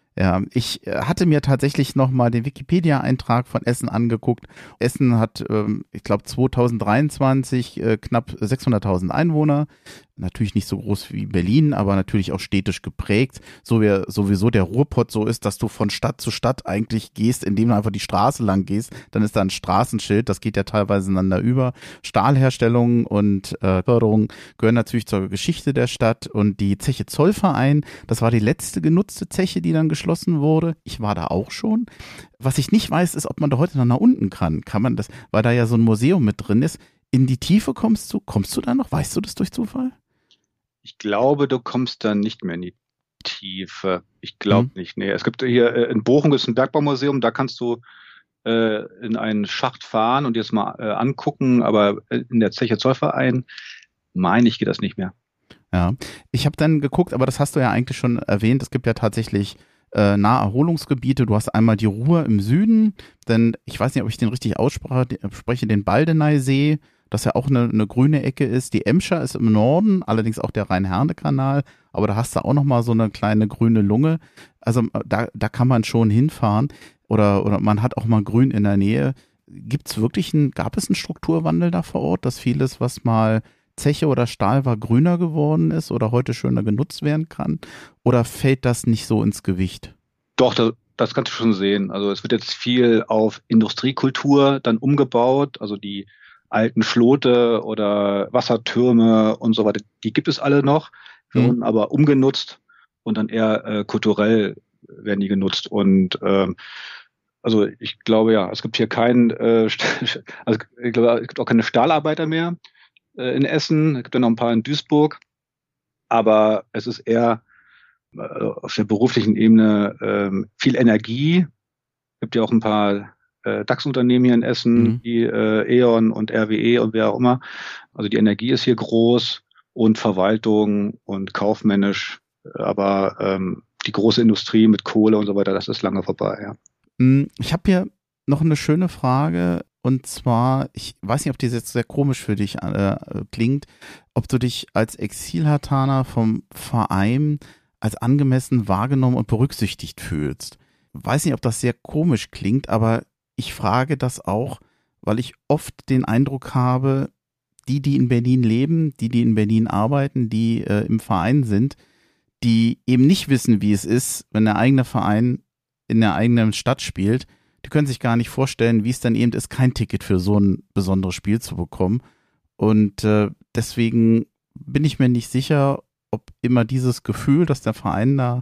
Ja, ich hatte mir tatsächlich nochmal den Wikipedia-Eintrag von Essen angeguckt. Essen hat, ähm, ich glaube, zwanzig dreiundzwanzig äh, knapp sechshunderttausend Einwohner. Natürlich nicht so groß wie Berlin, aber natürlich auch städtisch geprägt. So wie sowieso der Ruhrpott so ist, dass du von Stadt zu Stadt eigentlich gehst, indem du einfach die Straße lang gehst. Dann ist da ein Straßenschild, das geht ja teilweise ineinander über. Stahlherstellung und äh, Förderung gehören natürlich zur Geschichte der Stadt. Und die Zeche Zollverein, das war die letzte genutzte Zeche, die dann geschlossen wurde. Ich war da auch schon. Was ich nicht weiß, ist, ob man da heute noch nach unten kann. Kann man das, weil da ja so ein Museum mit drin ist. In die Tiefe kommst du, kommst du da noch? Weißt du das durch Zufall? Ich glaube, du kommst dann nicht mehr in die Tiefe. Ich glaube hm. nicht. Nee, es gibt hier äh, in Bochum ist ein Bergbaumuseum, da kannst du äh, in einen Schacht fahren und dir das mal äh, angucken, aber in der Zeche Zollverein, meine ich, geht das nicht mehr. Ja, ich habe dann geguckt, aber das hast du ja eigentlich schon erwähnt, es gibt ja tatsächlich äh, Naherholungsgebiete. Du hast einmal die Ruhr im Süden, denn ich weiß nicht, ob ich den richtig ausspreche, den Baldeneysee, das ja auch eine, eine grüne Ecke ist. Die Emscher ist im Norden, allerdings auch der Rhein-Herne-Kanal, aber da hast du auch nochmal so eine kleine grüne Lunge. Also da, da kann man schon hinfahren oder, oder man hat auch mal Grün in der Nähe. Gibt's wirklich einen, gab es einen Strukturwandel da vor Ort, dass vieles, was mal Zeche oder Stahl war, grüner geworden ist oder heute schöner genutzt werden kann? Oder fällt das nicht so ins Gewicht? Doch, das, das kannst du schon sehen. Also es wird jetzt viel auf Industriekultur dann umgebaut, also die alten Schlote oder Wassertürme und so weiter, die gibt es alle noch, wurden mhm. aber umgenutzt und dann eher äh, kulturell werden die genutzt. Und ähm, also ich glaube ja, es gibt hier keinen, äh, also ich glaube, es gibt auch keine Stahlarbeiter mehr äh, in Essen, es gibt ja noch ein paar in Duisburg, aber es ist eher äh, auf der beruflichen Ebene äh, viel Energie. Es gibt ja auch ein paar äh, DAX-Unternehmen hier in Essen, mhm. die äh, E.ON und R W E und wer auch immer. Also die Energie ist hier groß und Verwaltung und kaufmännisch, aber ähm, die große Industrie mit Kohle und so weiter, das ist lange vorbei, ja. Ich habe hier noch eine schöne Frage und zwar, ich weiß nicht, ob die jetzt sehr komisch für dich äh, klingt, ob du dich als Exilhartaner vom Verein als angemessen wahrgenommen und berücksichtigt fühlst. Weiß nicht, ob das sehr komisch klingt, aber ich frage das auch, weil ich oft den Eindruck habe, die, die in Berlin leben, die, die in Berlin arbeiten, die äh, im Verein sind, die eben nicht wissen, wie es ist, wenn der eigene Verein in der eigenen Stadt spielt, die können sich gar nicht vorstellen, wie es dann eben ist, kein Ticket für so ein besonderes Spiel zu bekommen. Und äh, deswegen bin ich mir nicht sicher, ob immer dieses Gefühl, dass der Verein da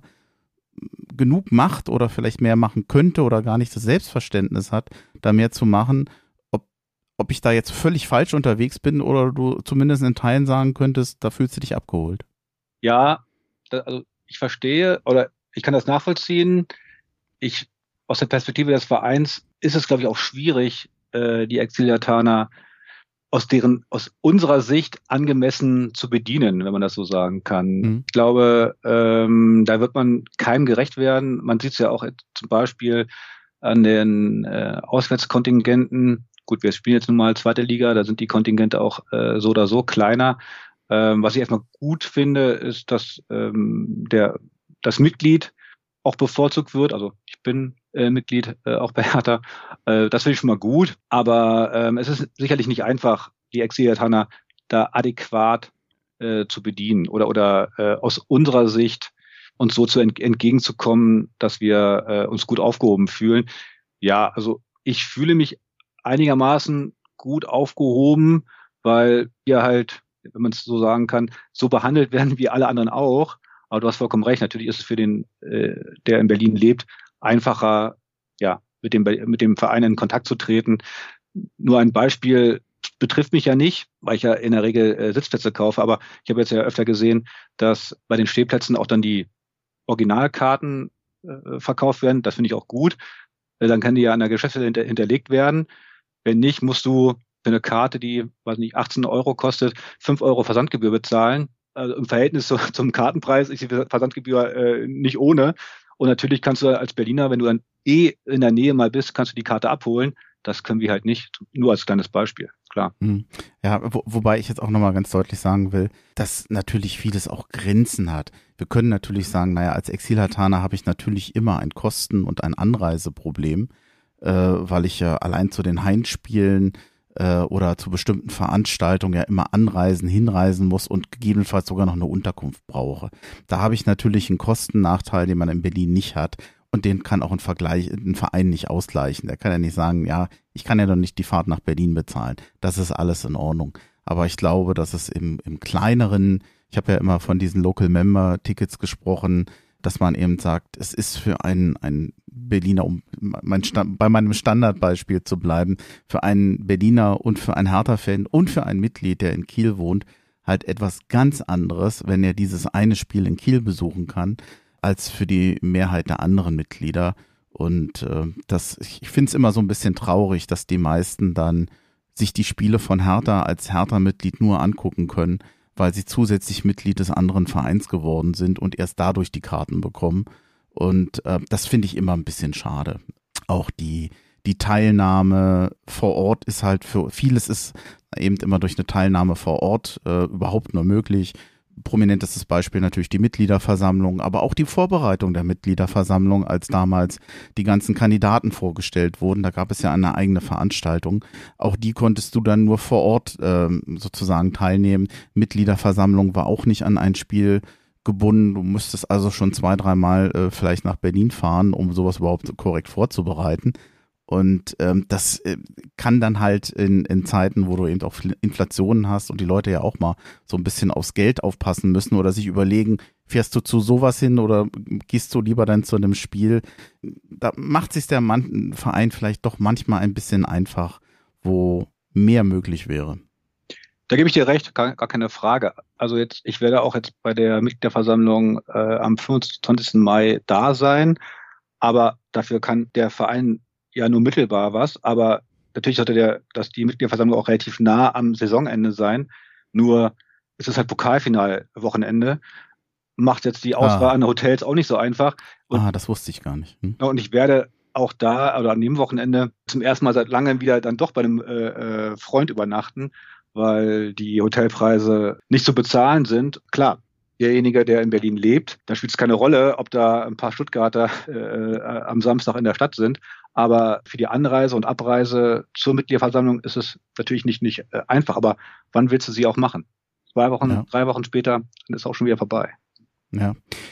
genug macht oder vielleicht mehr machen könnte oder gar nicht das Selbstverständnis hat, da mehr zu machen, ob, ob ich da jetzt völlig falsch unterwegs bin oder du zumindest in Teilen sagen könntest, da fühlst du dich abgeholt. Ja, also ich verstehe oder ich kann das nachvollziehen. Ich, aus der Perspektive des Vereins ist es, glaube ich, auch schwierig, äh, die Exilhartaner aus deren, aus unserer Sicht angemessen zu bedienen, wenn man das so sagen kann. Mhm. Ich glaube, ähm, da wird man keinem gerecht werden. Man sieht es ja auch zum Beispiel an den äh, Auswärtskontingenten. Gut, wir spielen jetzt nun mal zweite Liga, da sind die Kontingente auch äh, so oder so kleiner. Ähm, was ich erstmal gut finde, ist, dass ähm, der das Mitglied auch bevorzugt wird. Also ich bin äh, Mitglied äh, auch bei Hertha. Äh, das finde ich schon mal gut. Aber ähm, es ist sicherlich nicht einfach, die Exilhartaner da adäquat äh, zu bedienen oder oder äh, aus unserer Sicht uns so zu ent- entgegenzukommen, dass wir äh, uns gut aufgehoben fühlen. Ja, also ich fühle mich einigermaßen gut aufgehoben, weil wir halt, wenn man es so sagen kann, so behandelt werden wie alle anderen auch. Aber du hast vollkommen recht. Natürlich ist es für den, äh, der in Berlin lebt, einfacher, ja, mit dem mit dem Verein in Kontakt zu treten. Nur ein Beispiel betrifft mich ja nicht, weil ich ja in der Regel äh, Sitzplätze kaufe. Aber ich habe jetzt ja öfter gesehen, dass bei den Stehplätzen auch dann die Originalkarten äh, verkauft werden. Das finde ich auch gut. Äh, dann kann die ja an der Geschäftsstelle hinter, hinterlegt werden. Wenn nicht, musst du für eine Karte, die, weiß nicht, achtzehn Euro kostet, fünf Euro Versandgebühr bezahlen. Also im Verhältnis zu, zum Kartenpreis ist die Versandgebühr äh, nicht ohne. Und natürlich kannst du als Berliner, wenn du dann eh in der Nähe mal bist, kannst du die Karte abholen. Das können wir halt nicht, nur als kleines Beispiel, klar. Ja, wo, wobei ich jetzt auch nochmal ganz deutlich sagen will, dass natürlich vieles auch Grenzen hat. Wir können natürlich sagen, naja, als Exilhartaner habe ich natürlich immer ein Kosten- und ein Anreiseproblem, äh, weil ich ja allein zu den Heimspielen äh, oder zu bestimmten Veranstaltungen ja immer anreisen, hinreisen muss und gegebenenfalls sogar noch eine Unterkunft brauche. Da habe ich natürlich einen Kostennachteil, den man in Berlin nicht hat. Und den kann auch ein Vergleich, ein Verein nicht ausgleichen. Der kann ja nicht sagen, ja, ich kann ja doch nicht die Fahrt nach Berlin bezahlen. Das ist alles in Ordnung. Aber ich glaube, dass es im, im kleineren, ich habe ja immer von diesen Local Member Tickets gesprochen, dass man eben sagt, es ist für einen, einen Berliner, um mein Stand, bei meinem Standardbeispiel zu bleiben, für einen Berliner und für einen Hertha-Fan und für ein Mitglied, der in Kiel wohnt, halt etwas ganz anderes, wenn er dieses eine Spiel in Kiel besuchen kann, als für die Mehrheit der anderen Mitglieder. Und äh, das, ich finde es immer so ein bisschen traurig, dass die meisten dann sich die Spiele von Hertha als Hertha-Mitglied nur angucken können, weil sie zusätzlich Mitglied des anderen Vereins geworden sind und erst dadurch die Karten bekommen. Und äh, das finde ich immer ein bisschen schade. Auch die, die Teilnahme vor Ort ist halt für vieles ist eben immer durch eine Teilnahme vor Ort äh, überhaupt nur möglich. Prominentestes Beispiel natürlich die Mitgliederversammlung, aber auch die Vorbereitung der Mitgliederversammlung, als damals die ganzen Kandidaten vorgestellt wurden. Da gab es ja eine eigene Veranstaltung. Auch die konntest du dann nur vor Ort äh, sozusagen teilnehmen. Mitgliederversammlung war auch nicht an ein Spiel gebunden. Du müsstest also schon zwei, dreimal äh, vielleicht nach Berlin fahren, um sowas überhaupt korrekt vorzubereiten. Und ähm, das äh, kann dann halt in, in Zeiten, wo du eben auch Inflationen hast und die Leute ja auch mal so ein bisschen aufs Geld aufpassen müssen oder sich überlegen, fährst du zu sowas hin oder gehst du lieber dann zu einem Spiel? Da macht sich der Mann, Verein vielleicht doch manchmal ein bisschen einfach, wo mehr möglich wäre. Da gebe ich dir recht, gar, gar keine Frage. Also jetzt, ich werde auch jetzt bei der Mitgliederversammlung äh, am fünfundzwanzigsten Mai da sein, aber dafür kann der Verein ja nur mittelbar was, aber natürlich sollte der, dass die Mitgliederversammlung auch relativ nah am Saisonende sein. Nur es ist halt Pokalfinalwochenende, macht jetzt die Auswahl ah. an Hotels auch nicht so einfach. Und, ah, das wusste ich gar nicht. Hm. Und ich werde auch da oder an dem Wochenende zum ersten Mal seit langem wieder dann doch bei einem äh, Freund übernachten, weil die Hotelpreise nicht zu bezahlen sind. Klar, derjenige, der in Berlin lebt, da spielt es keine Rolle, ob da ein paar Stuttgarter äh, am Samstag in der Stadt sind. Aber für die Anreise und Abreise zur Mitgliederversammlung ist es natürlich nicht, nicht äh, einfach. Aber wann willst du sie auch machen? Zwei Wochen, ja. drei Wochen später, dann ist auch schon wieder vorbei. Ja.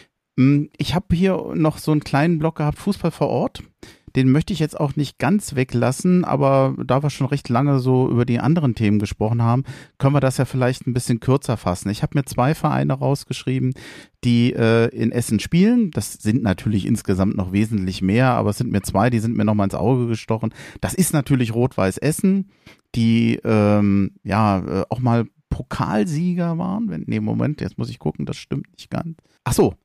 Ich habe hier noch so einen kleinen Block gehabt, Fußball vor Ort. Den möchte ich jetzt auch nicht ganz weglassen, aber da wir schon recht lange so über die anderen Themen gesprochen haben, können wir das ja vielleicht ein bisschen kürzer fassen. Ich habe mir zwei Vereine rausgeschrieben, die äh, in Essen spielen. Das sind natürlich insgesamt noch wesentlich mehr, aber es sind mir zwei, die sind mir noch mal ins Auge gestochen. Das ist natürlich Rot-Weiß Essen, die ähm, ja äh, auch mal Pokalsieger waren. Wenn, nee, Moment, jetzt muss ich gucken, das stimmt nicht ganz. Ach so,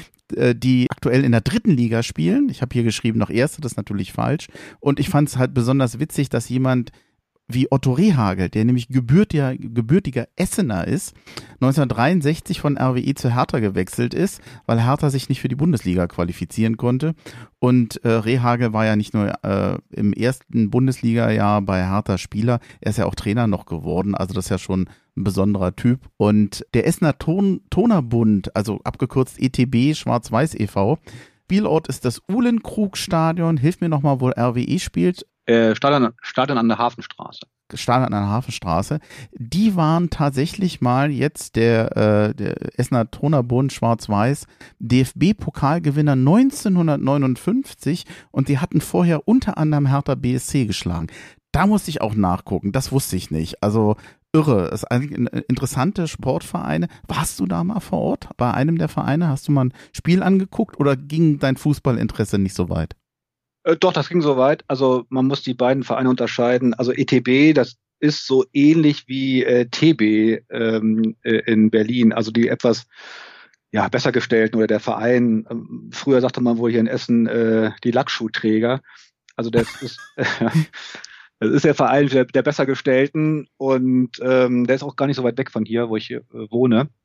die aktuell in der dritten Liga spielen. Ich habe hier geschrieben, noch erste, das ist natürlich falsch. Und ich fand es halt besonders witzig, dass jemand wie Otto Rehhagel, der nämlich gebürtiger, gebürtiger Essener ist, neunzehnhundertdreiundsechzig von R W E zu Hertha gewechselt ist, weil Hertha sich nicht für die Bundesliga qualifizieren konnte. Und äh, Rehhagel war ja nicht nur äh, im ersten Bundesliga-Jahr bei Hertha Spieler, er ist ja auch Trainer noch geworden, also das ist ja schon ein besonderer Typ. Und der Essener Ton- Tonerbund, also abgekürzt E T B Schwarz-Weiß e V, Spielort ist das Uhlenkrug-Stadion, hilf mir nochmal, wo R W E spielt. Äh, Stadion, Stadion an der Hafenstraße. Stadion an der Hafenstraße. Die waren tatsächlich mal jetzt der, äh, der Essener Tonerbund Schwarz-Weiß D F B-Pokalgewinner neunzehnhundertneunundfünfzig und die hatten vorher unter anderem Hertha B S C geschlagen. Da musste ich auch nachgucken, das wusste ich nicht. Also irre, es ist eigentlich interessante Sportvereine. Warst du da mal vor Ort bei einem der Vereine? Hast du mal ein Spiel angeguckt oder ging dein Fußballinteresse nicht so weit? Äh, doch, das ging so weit. Also man muss die beiden Vereine unterscheiden. Also E T B, das ist so ähnlich wie äh, T B ähm, äh, in Berlin. Also die etwas ja besser gestellten oder der Verein. Ähm, früher sagte man wohl hier in Essen äh, die Lackschuhträger. Also das ist äh, das ist der Verein der, der besser gestellten und ähm, der ist auch gar nicht so weit weg von hier, wo ich hier äh, wohne.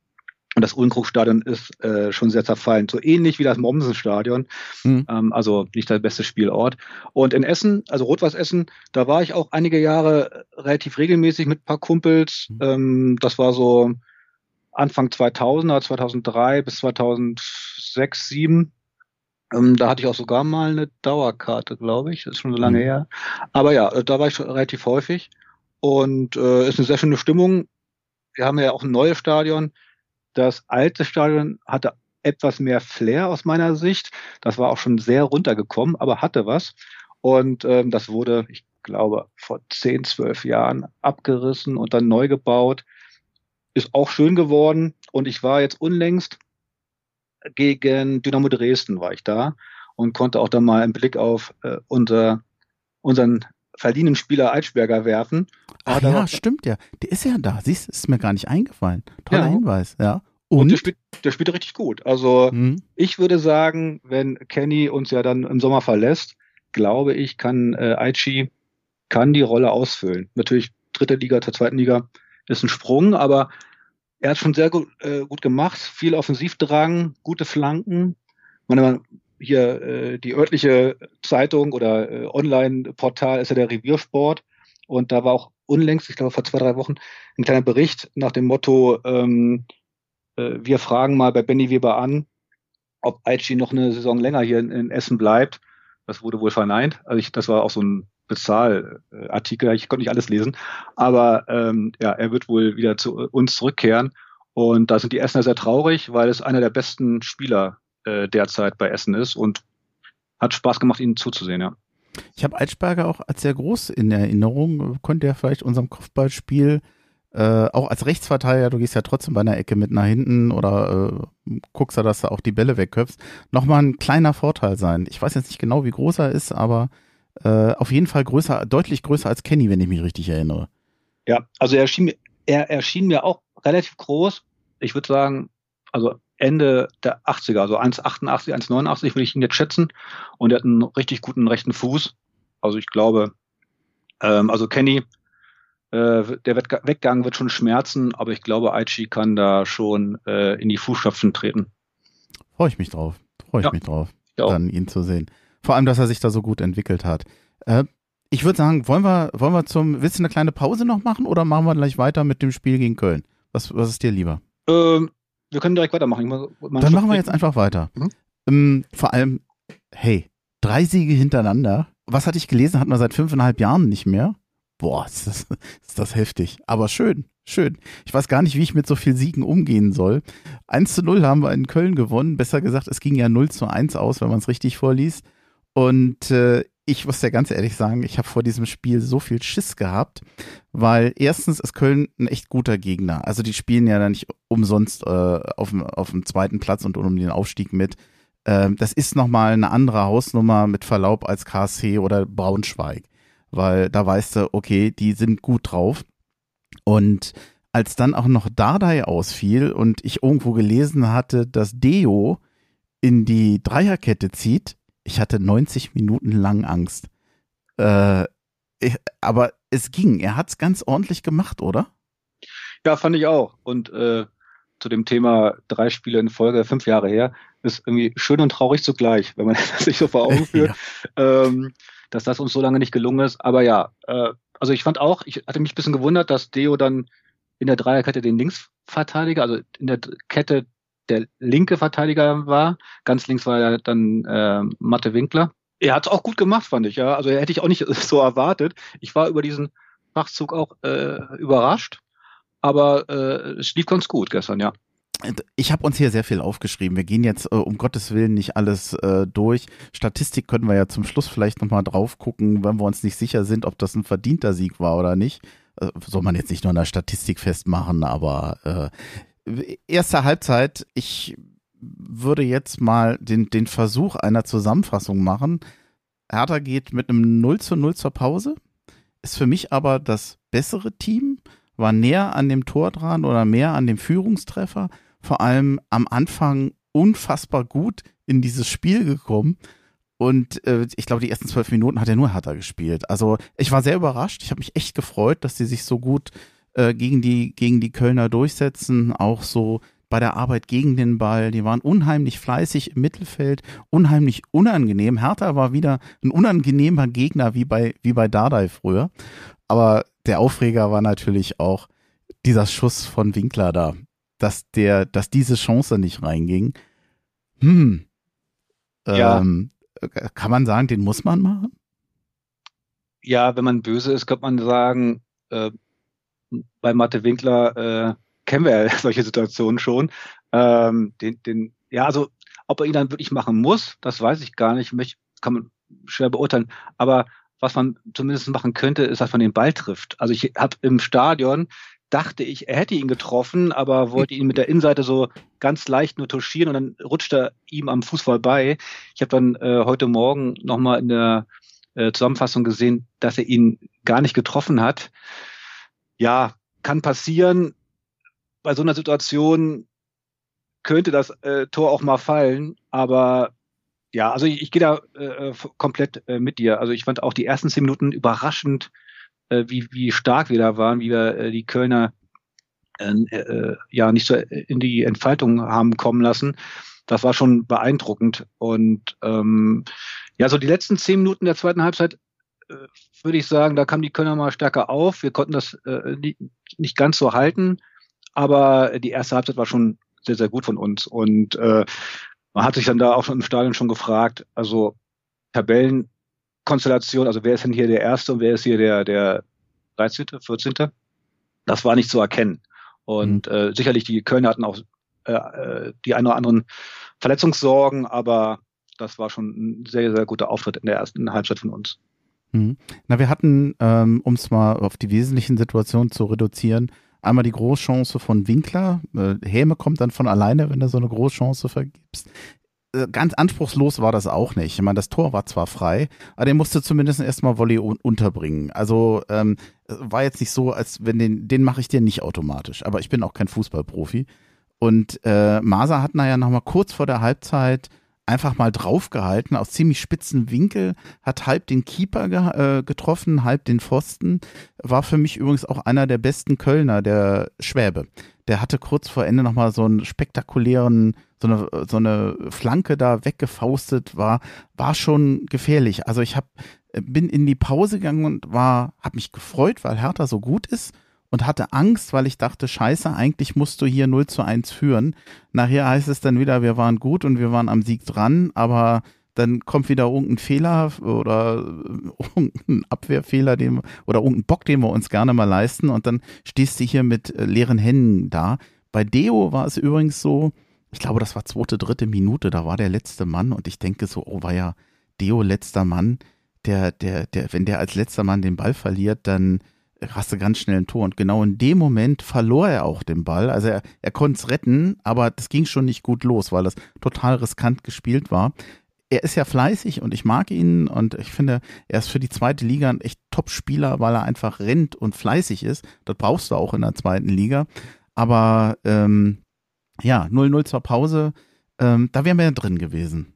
Und das Uhlenkrug-Stadion ist äh, schon sehr zerfallen. So ähnlich wie das Mommsen-Stadion. Mhm. Ähm, also nicht der beste Spielort. Und in Essen, also Rot-Weiß Essen, da war ich auch einige Jahre relativ regelmäßig mit ein paar Kumpels. Mhm. Ähm, das war so Anfang zweitausender, zweitausenddrei bis zweitausendsechs, zweitausendsieben. Ähm, da hatte ich auch sogar mal eine Dauerkarte, glaube ich. Das ist schon so lange mhm. her. Aber ja, da war ich schon relativ häufig. Und äh, ist eine sehr schöne Stimmung. Wir haben ja auch ein neues Stadion. Das alte Stadion hatte etwas mehr Flair aus meiner Sicht. Das war auch schon sehr runtergekommen, aber hatte was. Und ähm, das wurde, ich glaube, vor zehn, zwölf Jahren abgerissen und dann neu gebaut. Ist auch schön geworden. Und ich war jetzt unlängst gegen Dynamo Dresden war ich da und konnte auch dann mal einen Blick auf äh, unser, unseren verliehenen Spieler Eitschberger werfen. Ach ja, stimmt ja. Der ist ja da. Siehst du, ist mir gar nicht eingefallen. Toller ja. Hinweis, ja. Und, und der, spielt, der spielt richtig gut. Also mhm. ich würde sagen, wenn Kenny uns ja dann im Sommer verlässt, glaube ich, kann äh, Aichi kann die Rolle ausfüllen. Natürlich dritte Liga zur zweiten Liga ist ein Sprung, aber er hat schon sehr gut, äh, gut gemacht. Viel Offensivdrang, gute Flanken. Wenn man hier äh, die örtliche Zeitung oder äh, Online-Portal ist ja der Reviersport. Und da war auch unlängst, ich glaube vor zwei, drei Wochen, ein kleiner Bericht nach dem Motto, ähm, äh, wir fragen mal bei Benny Weber an, ob Aichi noch eine Saison länger hier in, in Essen bleibt. Das wurde wohl verneint. Also ich, das war auch so ein Bezahlartikel, ich konnte nicht alles lesen. Aber ähm, ja, er wird wohl wieder zu uns zurückkehren. Und da sind die Essener sehr traurig, weil es einer der besten Spieler äh, derzeit bei Essen ist und hat Spaß gemacht, ihnen zuzusehen, ja. Ich habe Eitschberger auch als sehr groß in Erinnerung. Konnte er vielleicht unserem Kopfballspiel äh, auch als Rechtsverteidiger, du gehst ja trotzdem bei einer Ecke mit nach hinten oder äh, guckst da, dass du auch die Bälle wegköpfst, nochmal ein kleiner Vorteil sein. Ich weiß jetzt nicht genau, wie groß er ist, aber äh, auf jeden Fall größer, deutlich größer als Kenny, wenn ich mich richtig erinnere. Ja, also er erschien, er erschien mir auch relativ groß. Ich würde sagen, also Ende der achtziger, also eins Komma achtundachtzig, eins Komma neunundachtzig würde ich ihn jetzt schätzen. Und er hat einen richtig guten rechten Fuß. Also ich glaube, ähm, also Kenny, äh, der Weggang wird schon schmerzen, aber ich glaube, Aichi kann da schon äh, in die Fußstapfen treten. Freue ich mich drauf. Freue ich ja, mich drauf, dann ihn zu sehen. Vor allem, dass er sich da so gut entwickelt hat. Äh, ich würde sagen, wollen wir, wollen wir zum, willst du eine kleine Pause noch machen oder machen wir gleich weiter mit dem Spiel gegen Köln? Was, was ist dir lieber? Ähm, wir können direkt weitermachen. Mal, mal Dann machen wir jetzt einfach weiter. Mhm. Ähm, vor allem, hey, drei Siege hintereinander. Was hatte ich gelesen, hat man seit fünfeinhalb Jahren nicht mehr. Boah, ist das, ist das heftig. Aber schön, schön. Ich weiß gar nicht, wie ich mit so viel Siegen umgehen soll. eins zu null haben wir in Köln gewonnen. Besser gesagt, es ging ja null zu eins aus, wenn man es richtig vorliest. Und äh, ich muss ja ganz ehrlich sagen, ich habe vor diesem Spiel so viel Schiss gehabt, weil erstens ist Köln ein echt guter Gegner. Also die spielen ja dann nicht umsonst äh, auf, dem, auf dem zweiten Platz und um den Aufstieg mit. Ähm, das ist nochmal eine andere Hausnummer mit Verlaub als K S C oder Braunschweig, weil da weißt du, okay, die sind gut drauf. Und als dann auch noch Dardai ausfiel und ich irgendwo gelesen hatte, dass Deo in die Dreierkette zieht, ich hatte neunzig Minuten lang Angst. Äh, ich, aber es ging. Er hat es ganz ordentlich gemacht, oder? Ja, fand ich auch. Und äh, zu dem Thema drei Spiele in Folge, fünf Jahre her, ist irgendwie schön und traurig zugleich, wenn man das sich so vor Augen führt, ja. ähm, dass das uns so lange nicht gelungen ist. Aber ja, äh, also ich fand auch, ich hatte mich ein bisschen gewundert, dass Deo dann in der Dreierkette den Linksverteidiger, also in der Kette der linke Verteidiger war. Ganz links war ja dann äh, Matte Winkler. Er hat es auch gut gemacht, fand ich. Ja, also hätte ich auch nicht so erwartet. Ich war über diesen Schachzug auch äh, überrascht, aber äh, es lief ganz gut gestern, ja. Ich habe uns hier sehr viel aufgeschrieben. Wir gehen jetzt äh, um Gottes Willen nicht alles äh, durch. Statistik können wir ja zum Schluss vielleicht nochmal drauf gucken, wenn wir uns nicht sicher sind, ob das ein verdienter Sieg war oder nicht. Äh, soll man jetzt nicht nur in der Statistik festmachen, aber äh, erste Halbzeit, ich würde jetzt mal den, den Versuch einer Zusammenfassung machen. Hertha geht mit einem null zu null zur Pause, ist für mich aber das bessere Team, war näher an dem Tor dran oder mehr an dem Führungstreffer, vor allem am Anfang unfassbar gut in dieses Spiel gekommen und äh, ich glaube, die ersten zwölf Minuten hat er nur Hertha gespielt. Also ich war sehr überrascht, ich habe mich echt gefreut, dass die sich so gut gegen die, gegen die Kölner durchsetzen, auch so bei der Arbeit gegen den Ball. Die waren unheimlich fleißig im Mittelfeld, unheimlich unangenehm. Hertha war wieder ein unangenehmer Gegner wie bei, wie bei Dardai früher. Aber der Aufreger war natürlich auch dieser Schuss von Winkler da, dass der, dass diese Chance nicht reinging. Hm. Ja. Ähm, kann man sagen, den muss man machen? Ja, wenn man böse ist, könnte man sagen, äh, bei Mathe Winkler äh, kennen wir ja solche Situationen schon. Ähm, den, den, ja, also ob er ihn dann wirklich machen muss, das weiß ich gar nicht. Mich kann man schwer beurteilen. Aber was man zumindest machen könnte, ist, dass man den Ball trifft. Also ich habe im Stadion, dachte ich, er hätte ihn getroffen, aber wollte ihn mit der Innenseite so ganz leicht nur touchieren und dann rutscht er ihm am Fuß vorbei. Ich habe dann äh, heute Morgen nochmal in der äh, Zusammenfassung gesehen, dass er ihn gar nicht getroffen hat. Ja, kann passieren. Bei so einer Situation könnte das äh, Tor auch mal fallen, aber ja, also ich, ich gehe da äh, komplett äh, mit dir. Also ich fand auch die ersten zehn Minuten überraschend, äh, wie, wie stark wir da waren, wie wir äh, die Kölner äh, äh, ja nicht so in die Entfaltung haben kommen lassen. Das war schon beeindruckend. Und ähm, ja, so die letzten zehn Minuten der zweiten Halbzeit äh, würde ich sagen, da kamen die Kölner mal stärker auf. Wir konnten das äh, nicht, nicht ganz so halten, aber die erste Halbzeit war schon sehr, sehr gut von uns. Und äh, man hat sich dann da auch schon im Stadion schon gefragt, also Tabellenkonstellation, also wer ist denn hier der Erste und wer ist hier der, der dreizehnte, vierzehnte? Das war nicht zu erkennen. Und mhm. äh, sicherlich die Kölner hatten auch äh, die ein oder anderen Verletzungssorgen, aber das war schon ein sehr, sehr guter Auftritt in der ersten Halbzeit von uns. Mhm. Na, wir hatten, ähm, um es mal auf die wesentlichen Situationen zu reduzieren, einmal die Großchance von Winkler. Äh, Häme kommt dann von alleine, wenn du so eine Großchance vergibst. Äh, ganz anspruchslos war das auch nicht. Ich meine, das Tor war zwar frei, aber der musste zumindest erstmal Volley un- unterbringen. Also ähm, war jetzt nicht so, als wenn den, den mache ich dir nicht automatisch. Aber ich bin auch kein Fußballprofi. Und äh, Maser hat nachher nochmal kurz vor der Halbzeit einfach mal draufgehalten, aus ziemlich spitzen Winkel, hat halb den Keeper ge- äh, getroffen, halb den Pfosten, war für mich übrigens auch einer der besten Kölner, der Schwäbe. Der hatte kurz vor Ende nochmal so einen spektakulären, so eine, so eine Flanke da weggefaustet, war, war schon gefährlich. Also ich hab, bin in die Pause gegangen und war, hab mich gefreut, weil Hertha so gut ist. Und hatte Angst, weil ich dachte, scheiße, eigentlich musst du hier null zu eins führen. Nachher heißt es dann wieder, wir waren gut und wir waren am Sieg dran, aber dann kommt wieder irgendein Fehler oder irgendein Abwehrfehler den, oder irgendein Bock, den wir uns gerne mal leisten und dann stehst du hier mit leeren Händen da. Bei Deo war es übrigens so, ich glaube, das war zweite, dritte Minute, da war der letzte Mann und ich denke so, oh war ja Deo letzter Mann, der, der, der, wenn der als letzter Mann den Ball verliert, dann hast du ganz schnell ein Tor. Und genau in dem Moment verlor er auch den Ball. Also er, er konnte es retten, aber das ging schon nicht gut los, weil das total riskant gespielt war. Er ist ja fleißig und ich mag ihn und ich finde, er ist für die zweite Liga ein echt Top-Spieler, weil er einfach rennt und fleißig ist. Das brauchst du auch in der zweiten Liga. Aber ähm, ja, null null zur Pause, ähm, da wären wir ja drin gewesen.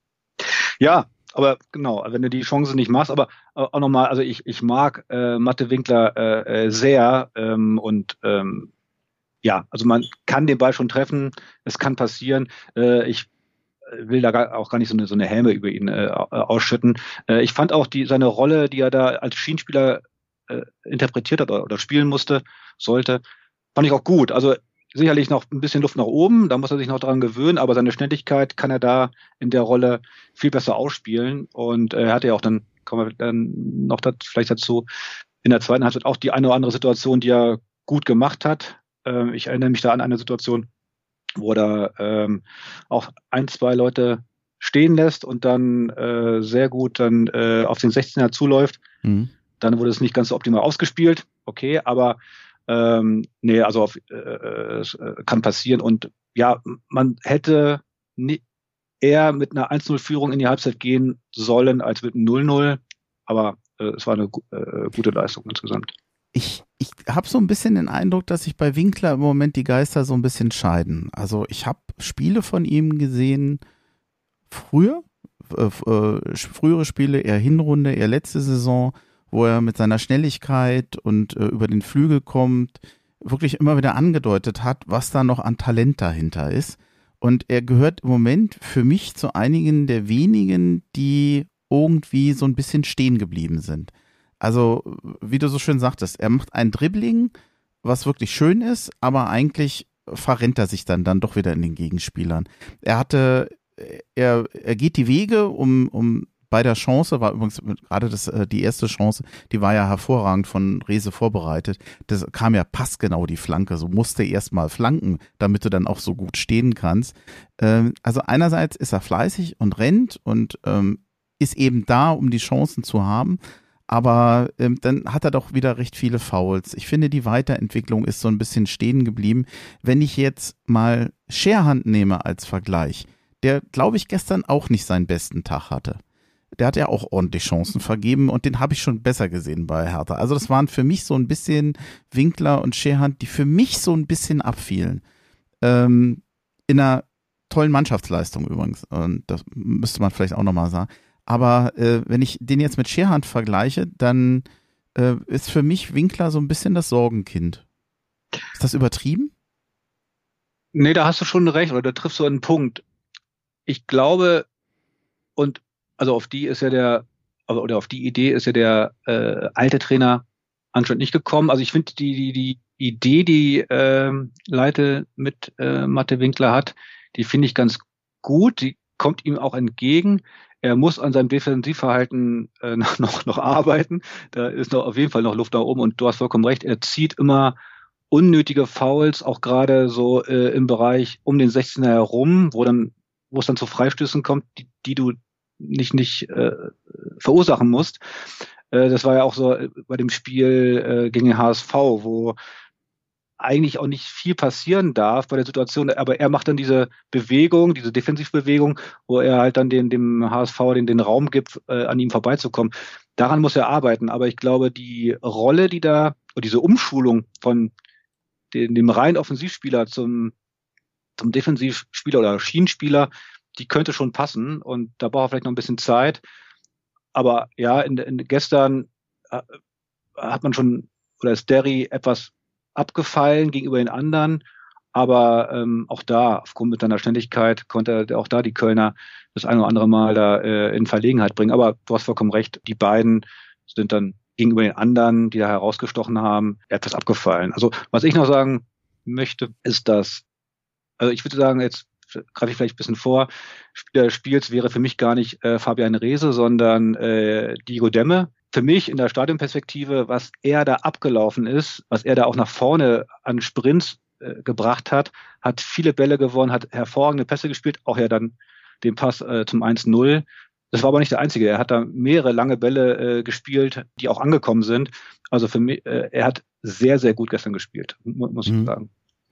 Ja, aber genau, wenn du die Chance nicht machst, aber auch nochmal, also ich, ich mag äh, Mathe Winkler äh, sehr ähm, und ähm, ja, also man kann den Ball schon treffen, es kann passieren. Äh, ich will da gar, auch gar nicht so eine, so eine Häme über ihn äh, ausschütten. Äh, ich fand auch die seine Rolle, die er da als Schienenspieler äh, interpretiert hat oder, oder spielen musste, sollte, fand ich auch gut. Also sicherlich noch ein bisschen Luft nach oben, da muss er sich noch dran gewöhnen, aber seine Schnelligkeit kann er da in der Rolle viel besser ausspielen und er hatte ja auch dann, kommen wir dann noch das, vielleicht dazu, in der zweiten Halbzeit auch die eine oder andere Situation, die er gut gemacht hat. Ähm, ich erinnere mich da an eine Situation, wo er ähm, auch ein, zwei Leute stehen lässt und dann äh, sehr gut dann äh, auf den sechzehner zuläuft. Mhm. Dann wurde es nicht ganz so optimal ausgespielt, okay, aber Ähm, nee, also auf, äh, es äh, kann passieren und ja, man hätte nie, eher mit einer eins null Führung in die Halbzeit gehen sollen als mit einem null null, aber äh, es war eine äh, gute Leistung insgesamt. Ich, ich habe so ein bisschen den Eindruck, dass sich bei Winkler im Moment die Geister so ein bisschen scheiden. Also ich habe Spiele von ihm gesehen früher, äh, äh, frühere Spiele, eher Hinrunde, eher letzte Saison, wo er mit seiner Schnelligkeit und äh, über den Flügel kommt, wirklich immer wieder angedeutet hat, was da noch an Talent dahinter ist. Und er gehört im Moment für mich zu einigen der wenigen, die irgendwie so ein bisschen stehen geblieben sind. Also, wie du so schön sagtest, er macht ein Dribbling, was wirklich schön ist, aber eigentlich verrennt er sich dann, dann doch wieder in den Gegenspielern. Er hatte, er, er geht die Wege, um, um bei der Chance, war übrigens gerade das, die erste Chance, die war ja hervorragend von Rehse vorbereitet. Das kam ja passgenau die Flanke, so musste erst mal flanken, damit du dann auch so gut stehen kannst. Ähm, also einerseits ist er fleißig und rennt und ähm, ist eben da, um die Chancen zu haben, aber ähm, dann hat er doch wieder recht viele Fouls. Ich finde, die Weiterentwicklung ist so ein bisschen stehen geblieben. Wenn ich jetzt mal Scherhand nehme als Vergleich, der, glaube ich, gestern auch nicht seinen besten Tag hatte. Der hat ja auch ordentlich Chancen vergeben und den habe ich schon besser gesehen bei Hertha. Also das waren für mich so ein bisschen Winkler und Scherhand, die für mich so ein bisschen abfielen. Ähm, in einer tollen Mannschaftsleistung übrigens. Und das müsste man vielleicht auch nochmal sagen. Aber äh, wenn ich den jetzt mit Scherhand vergleiche, dann äh, ist für mich Winkler so ein bisschen das Sorgenkind. Ist das übertrieben? Nee, da hast du schon recht, oder da triffst du einen Punkt. Ich glaube, und also auf die ist ja der, oder auf die Idee ist ja der äh, alte Trainer anscheinend nicht gekommen. Also ich finde die, die, die Idee, die äh, Leitl mit äh, Mathe Winkler hat, die finde ich ganz gut. Die kommt ihm auch entgegen. Er muss an seinem Defensivverhalten äh, noch, noch arbeiten. Da ist noch auf jeden Fall noch Luft nach oben. Und du hast vollkommen recht, er zieht immer unnötige Fouls, auch gerade so äh, im Bereich um den sechzehner herum, wo dann, wo es dann zu Freistößen kommt, die, die du nicht nicht äh, verursachen musst. Äh, das war ja auch so bei dem Spiel äh, gegen den H S V, wo eigentlich auch nicht viel passieren darf bei der Situation, aber er macht dann diese Bewegung, diese Defensivbewegung, wo er halt dann den, dem H S V den, den Raum gibt, äh, an ihm vorbeizukommen. Daran muss er arbeiten, aber ich glaube, die Rolle, die da, oder diese Umschulung von den, dem reinen Offensivspieler zum, zum Defensivspieler oder Schienenspieler, die könnte schon passen und da braucht er vielleicht noch ein bisschen Zeit. Aber ja, in, in, gestern äh, hat man schon, oder ist Derry etwas abgefallen gegenüber den anderen, aber ähm, auch da, aufgrund mit seiner Ständigkeit, konnte er auch da die Kölner das ein oder andere Mal da äh, in Verlegenheit bringen. Aber du hast vollkommen recht, die beiden sind dann gegenüber den anderen, die da herausgestochen haben, etwas abgefallen. Also was ich noch sagen möchte, ist, dass, also ich würde sagen, jetzt greife ich vielleicht ein bisschen vor, Spieler des Spiels wäre für mich gar nicht äh, Fabian Rehse, sondern äh, Diego Demme. Für mich in der Stadionperspektive, was er da abgelaufen ist, was er da auch nach vorne an Sprints äh, gebracht hat, hat viele Bälle gewonnen, hat hervorragende Pässe gespielt, auch ja dann den Pass äh, zum eins null. Das war aber nicht der einzige. Er hat da mehrere lange Bälle äh, gespielt, die auch angekommen sind. Also für mich, äh, er hat sehr, sehr gut gestern gespielt, muss ich mhm. sagen.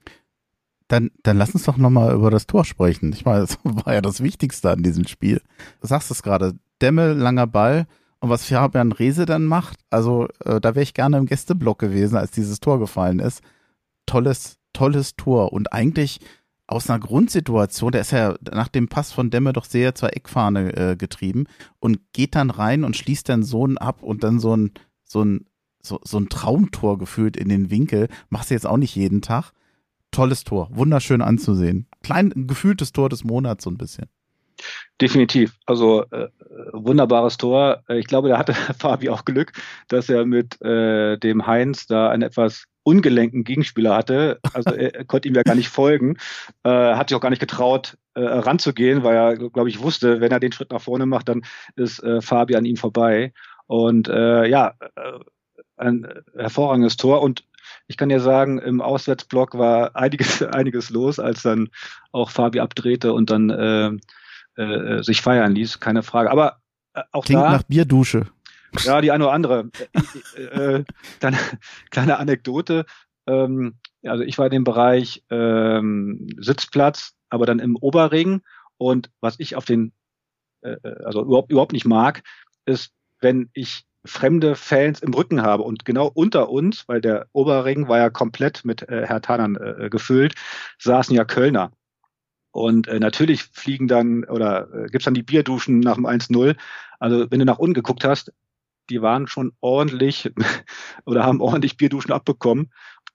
Dann, dann lass uns doch nochmal über das Tor sprechen. Ich meine, das war ja das Wichtigste an diesem Spiel. Du sagst es gerade, Demme, langer Ball. Und was Fabian Rehse dann macht, also äh, da wäre ich gerne im Gästeblock gewesen, als dieses Tor gefallen ist. Tolles, tolles Tor. Und eigentlich aus einer Grundsituation, der ist ja nach dem Pass von Demme doch sehr zur Eckfahne äh, getrieben und geht dann rein und schließt dann so einen ab und dann so ein, so ein, so, so ein Traumtor gefühlt in den Winkel. Machst du jetzt auch nicht jeden Tag. Tolles Tor, wunderschön anzusehen. Klein, gefühltes Tor des Monats so ein bisschen. Definitiv, also äh, wunderbares Tor. Ich glaube, da hatte Fabi auch Glück, dass er mit äh, dem Heinz da einen etwas ungelenken Gegenspieler hatte. Also er, er konnte ihm ja gar nicht folgen, äh, hat sich auch gar nicht getraut, äh, ranzugehen, weil er, glaube ich, wusste, wenn er den Schritt nach vorne macht, dann ist äh, Fabi an ihm vorbei. Und äh, ja, äh, ein hervorragendes Tor. Und ich kann ja sagen, im Auswärtsblock war einiges, einiges los, als dann auch Fabi abdrehte und dann äh, äh, sich feiern ließ, keine Frage. Aber äh, auch Klingt da, nach Bierdusche. Ja, die eine oder andere. äh, äh, dann, kleine Anekdote. Ähm, also ich war in dem Bereich ähm, Sitzplatz, aber dann im Oberring. Und was ich auf den, äh, also überhaupt, überhaupt nicht mag, ist, wenn ich fremde Fans im Rücken habe und genau unter uns, weil der Oberring war ja komplett mit äh, Herthanern äh, gefüllt, saßen ja Kölner. Und äh, natürlich fliegen dann oder äh, gibt's dann die Bierduschen nach dem eins null. Also wenn du nach unten geguckt hast, die waren schon ordentlich oder haben ordentlich Bierduschen abbekommen.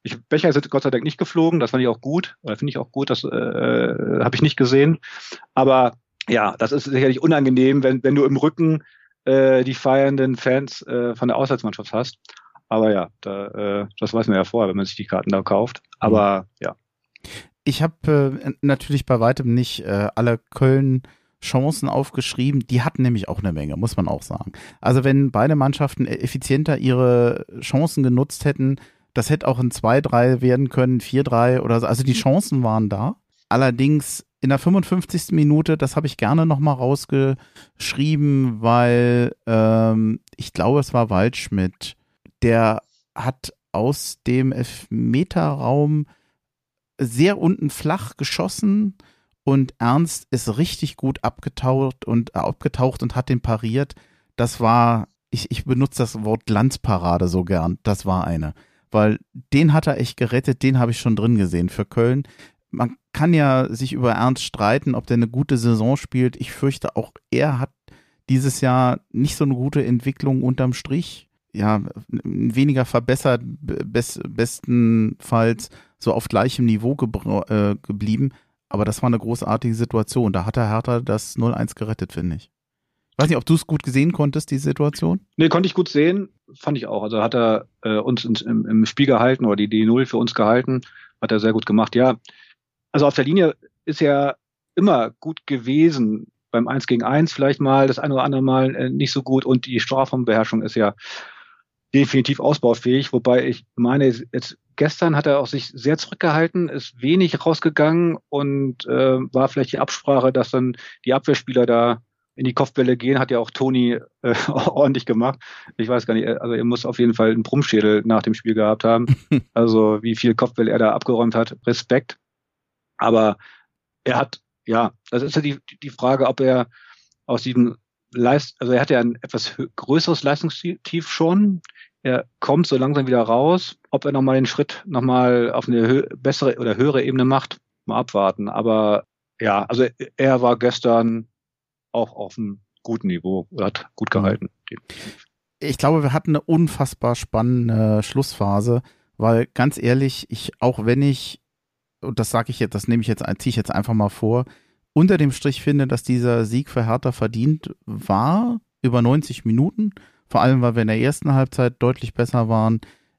Ich, Becher sind Gott sei Dank nicht geflogen, das fand ich auch gut, oder finde ich auch gut, das äh, habe ich nicht gesehen. Aber ja, das ist sicherlich unangenehm, wenn, wenn du im Rücken äh, die feiernden Fans äh, von der Auswärtsmannschaft hast. Aber ja, da, äh, das weiß man ja vorher, wenn man sich die Karten da kauft. Aber mhm. ja. Ich habe äh, natürlich bei weitem nicht äh, alle Köln Chancen aufgeschrieben, die hatten nämlich auch eine Menge, muss man auch sagen. Also wenn beide Mannschaften effizienter ihre Chancen genutzt hätten, das hätte auch ein zwei drei werden können, vier drei oder so. Also die Chancen waren da. Allerdings in der fünfundfünfzigsten Minute, das habe ich gerne nochmal rausgeschrieben, weil ähm, ich glaube, es war Waldschmidt, der hat aus dem Elfmeterraum sehr unten flach geschossen und Ernst ist richtig gut abgetaucht und äh, abgetaucht und hat den pariert. Das war, ich, ich benutze das Wort Glanzparade so gern, das war eine. Weil den hat er echt gerettet, den habe ich schon drin gesehen für Köln. Man kann ja sich über Ernst streiten, ob der eine gute Saison spielt. Ich fürchte, auch er hat dieses Jahr nicht so eine gute Entwicklung unterm Strich. Ja, weniger verbessert, best, bestenfalls so auf gleichem Niveau gebra- äh, geblieben. Aber das war eine großartige Situation. Da hat der Hertha das null eins gerettet, finde ich. Ich weiß nicht, ob du es gut gesehen konntest, die Situation? Nee, konnte ich gut sehen, fand ich auch. Also hat er äh, uns ins, im, im Spiel gehalten oder die D null für uns gehalten, hat er sehr gut gemacht. Ja, also auf der Linie ist er immer gut gewesen. Beim eins gegen eins vielleicht mal, das eine oder andere Mal äh, nicht so gut. Und die Strafraumbeherrschung ist ja definitiv ausbaufähig. Wobei ich meine, jetzt gestern hat er auch sich sehr zurückgehalten, ist wenig rausgegangen und äh, war vielleicht die Absprache, dass dann die Abwehrspieler da in die Kopfbälle gehen, hat ja auch Toni äh, ordentlich gemacht. Ich weiß gar nicht, also er muss auf jeden Fall einen Brummschädel nach dem Spiel gehabt haben. Also wie viel Kopfbälle er da abgeräumt hat, Respekt. Aber er hat, ja, das ist ja die, die Frage, ob er aus diesem Leist, also er hat ja ein etwas größeres Leistungstief schon. Er kommt so langsam wieder raus. Ob er nochmal den Schritt nochmal auf eine hö- bessere oder höhere Ebene macht, mal abwarten. Aber ja, also er war gestern auch auf einem guten Niveau, hat gut gehalten. Ich glaube, wir hatten eine unfassbar spannende Schlussphase, weil ganz ehrlich, ich, auch wenn ich, und das sage ich jetzt, das nehme ich jetzt, ziehe ich jetzt einfach mal vor, unter dem Strich finde, dass dieser Sieg für Hertha verdient war, über neunzig Minuten, vor allem, weil wir in der ersten Halbzeit deutlich besser waren.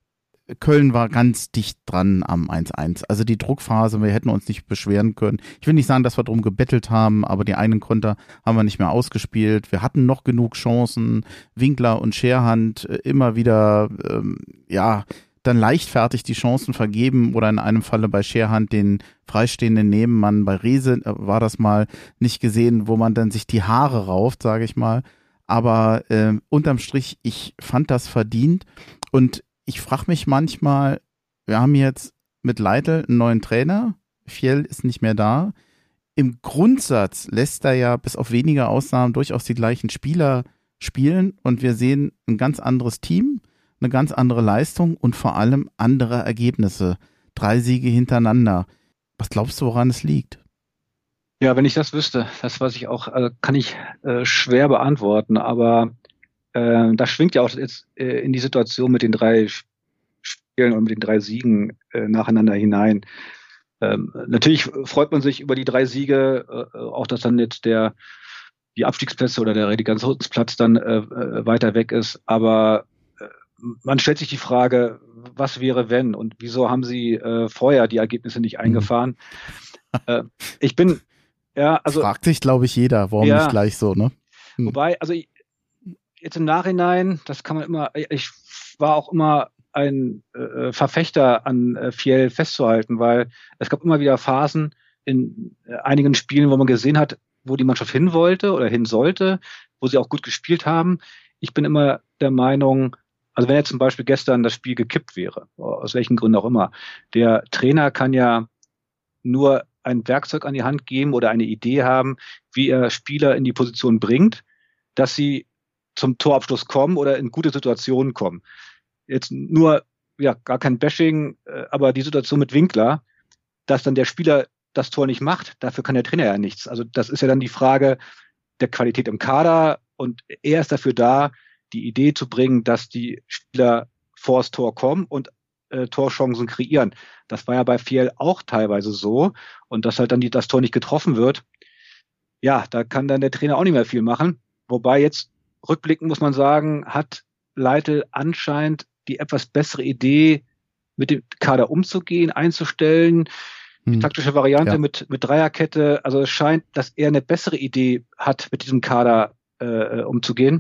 Köln war ganz dicht dran am eins eins. Also die Druckphase, wir hätten uns nicht beschweren können. Ich will nicht sagen, dass wir drum gebettelt haben, aber die einen Konter haben wir nicht mehr ausgespielt. Wir hatten noch genug Chancen. Winkler und Scherhand immer wieder, ähm, ja, dann leichtfertig die Chancen vergeben oder in einem Falle bei Scherhand den freistehenden Nebenmann. Bei Rehse war das mal nicht gesehen, wo man dann sich die Haare rauft, sage ich mal. Aber äh, unterm Strich, ich fand das verdient und ich frage mich manchmal, wir haben jetzt mit Leitl einen neuen Trainer, Fjell ist nicht mehr da. Im Grundsatz lässt er ja bis auf wenige Ausnahmen durchaus die gleichen Spieler spielen und wir sehen ein ganz anderes Team, eine ganz andere Leistung und vor allem andere Ergebnisse. Drei Siege hintereinander. Was glaubst du, woran es liegt? Ja, wenn ich das wüsste, das weiß ich auch, also kann ich äh, schwer beantworten, aber äh, das schwingt ja auch jetzt äh, in die Situation mit den drei Spielen und mit den drei Siegen äh, nacheinander hinein. Ähm, natürlich freut man sich über die drei Siege, äh, auch dass dann jetzt der die Abstiegsplätze oder der Relegationsplatz dann äh, weiter weg ist, aber äh, man stellt sich die Frage, was wäre wenn und wieso haben sie äh, vorher die Ergebnisse nicht eingefahren? Mhm. äh, ich bin Ja, also fragt sich, glaube ich, jeder, warum ja, nicht gleich so, ne? Hm. Wobei, also ich, jetzt im Nachhinein, das kann man immer, ich war auch immer ein äh, Verfechter an äh, Fjell festzuhalten, weil es gab immer wieder Phasen in äh, einigen Spielen, wo man gesehen hat, wo die Mannschaft hin wollte oder hin sollte, wo sie auch gut gespielt haben. Ich bin immer der Meinung, also wenn jetzt zum Beispiel gestern das Spiel gekippt wäre, aus welchen Gründen auch immer, der Trainer kann ja nur ein Werkzeug an die Hand geben oder eine Idee haben, wie er Spieler in die Position bringt, dass sie zum Torabschluss kommen oder in gute Situationen kommen. Jetzt nur, ja, gar kein Bashing, aber die Situation mit Winkler, dass dann der Spieler das Tor nicht macht, dafür kann der Trainer ja nichts. Also das ist ja dann die Frage der Qualität im Kader und er ist dafür da, die Idee zu bringen, dass die Spieler vors Tor kommen und äh, Torchancen kreieren. Das war ja bei Fjell auch teilweise so. Und dass halt dann die, das Tor nicht getroffen wird, ja, da kann dann der Trainer auch nicht mehr viel machen. Wobei jetzt rückblickend muss man sagen, hat Leitl anscheinend die etwas bessere Idee, mit dem Kader umzugehen, einzustellen. Die hm. taktische Variante ja. mit, mit Dreierkette. Also es scheint, dass er eine bessere Idee hat, mit diesem Kader äh, umzugehen.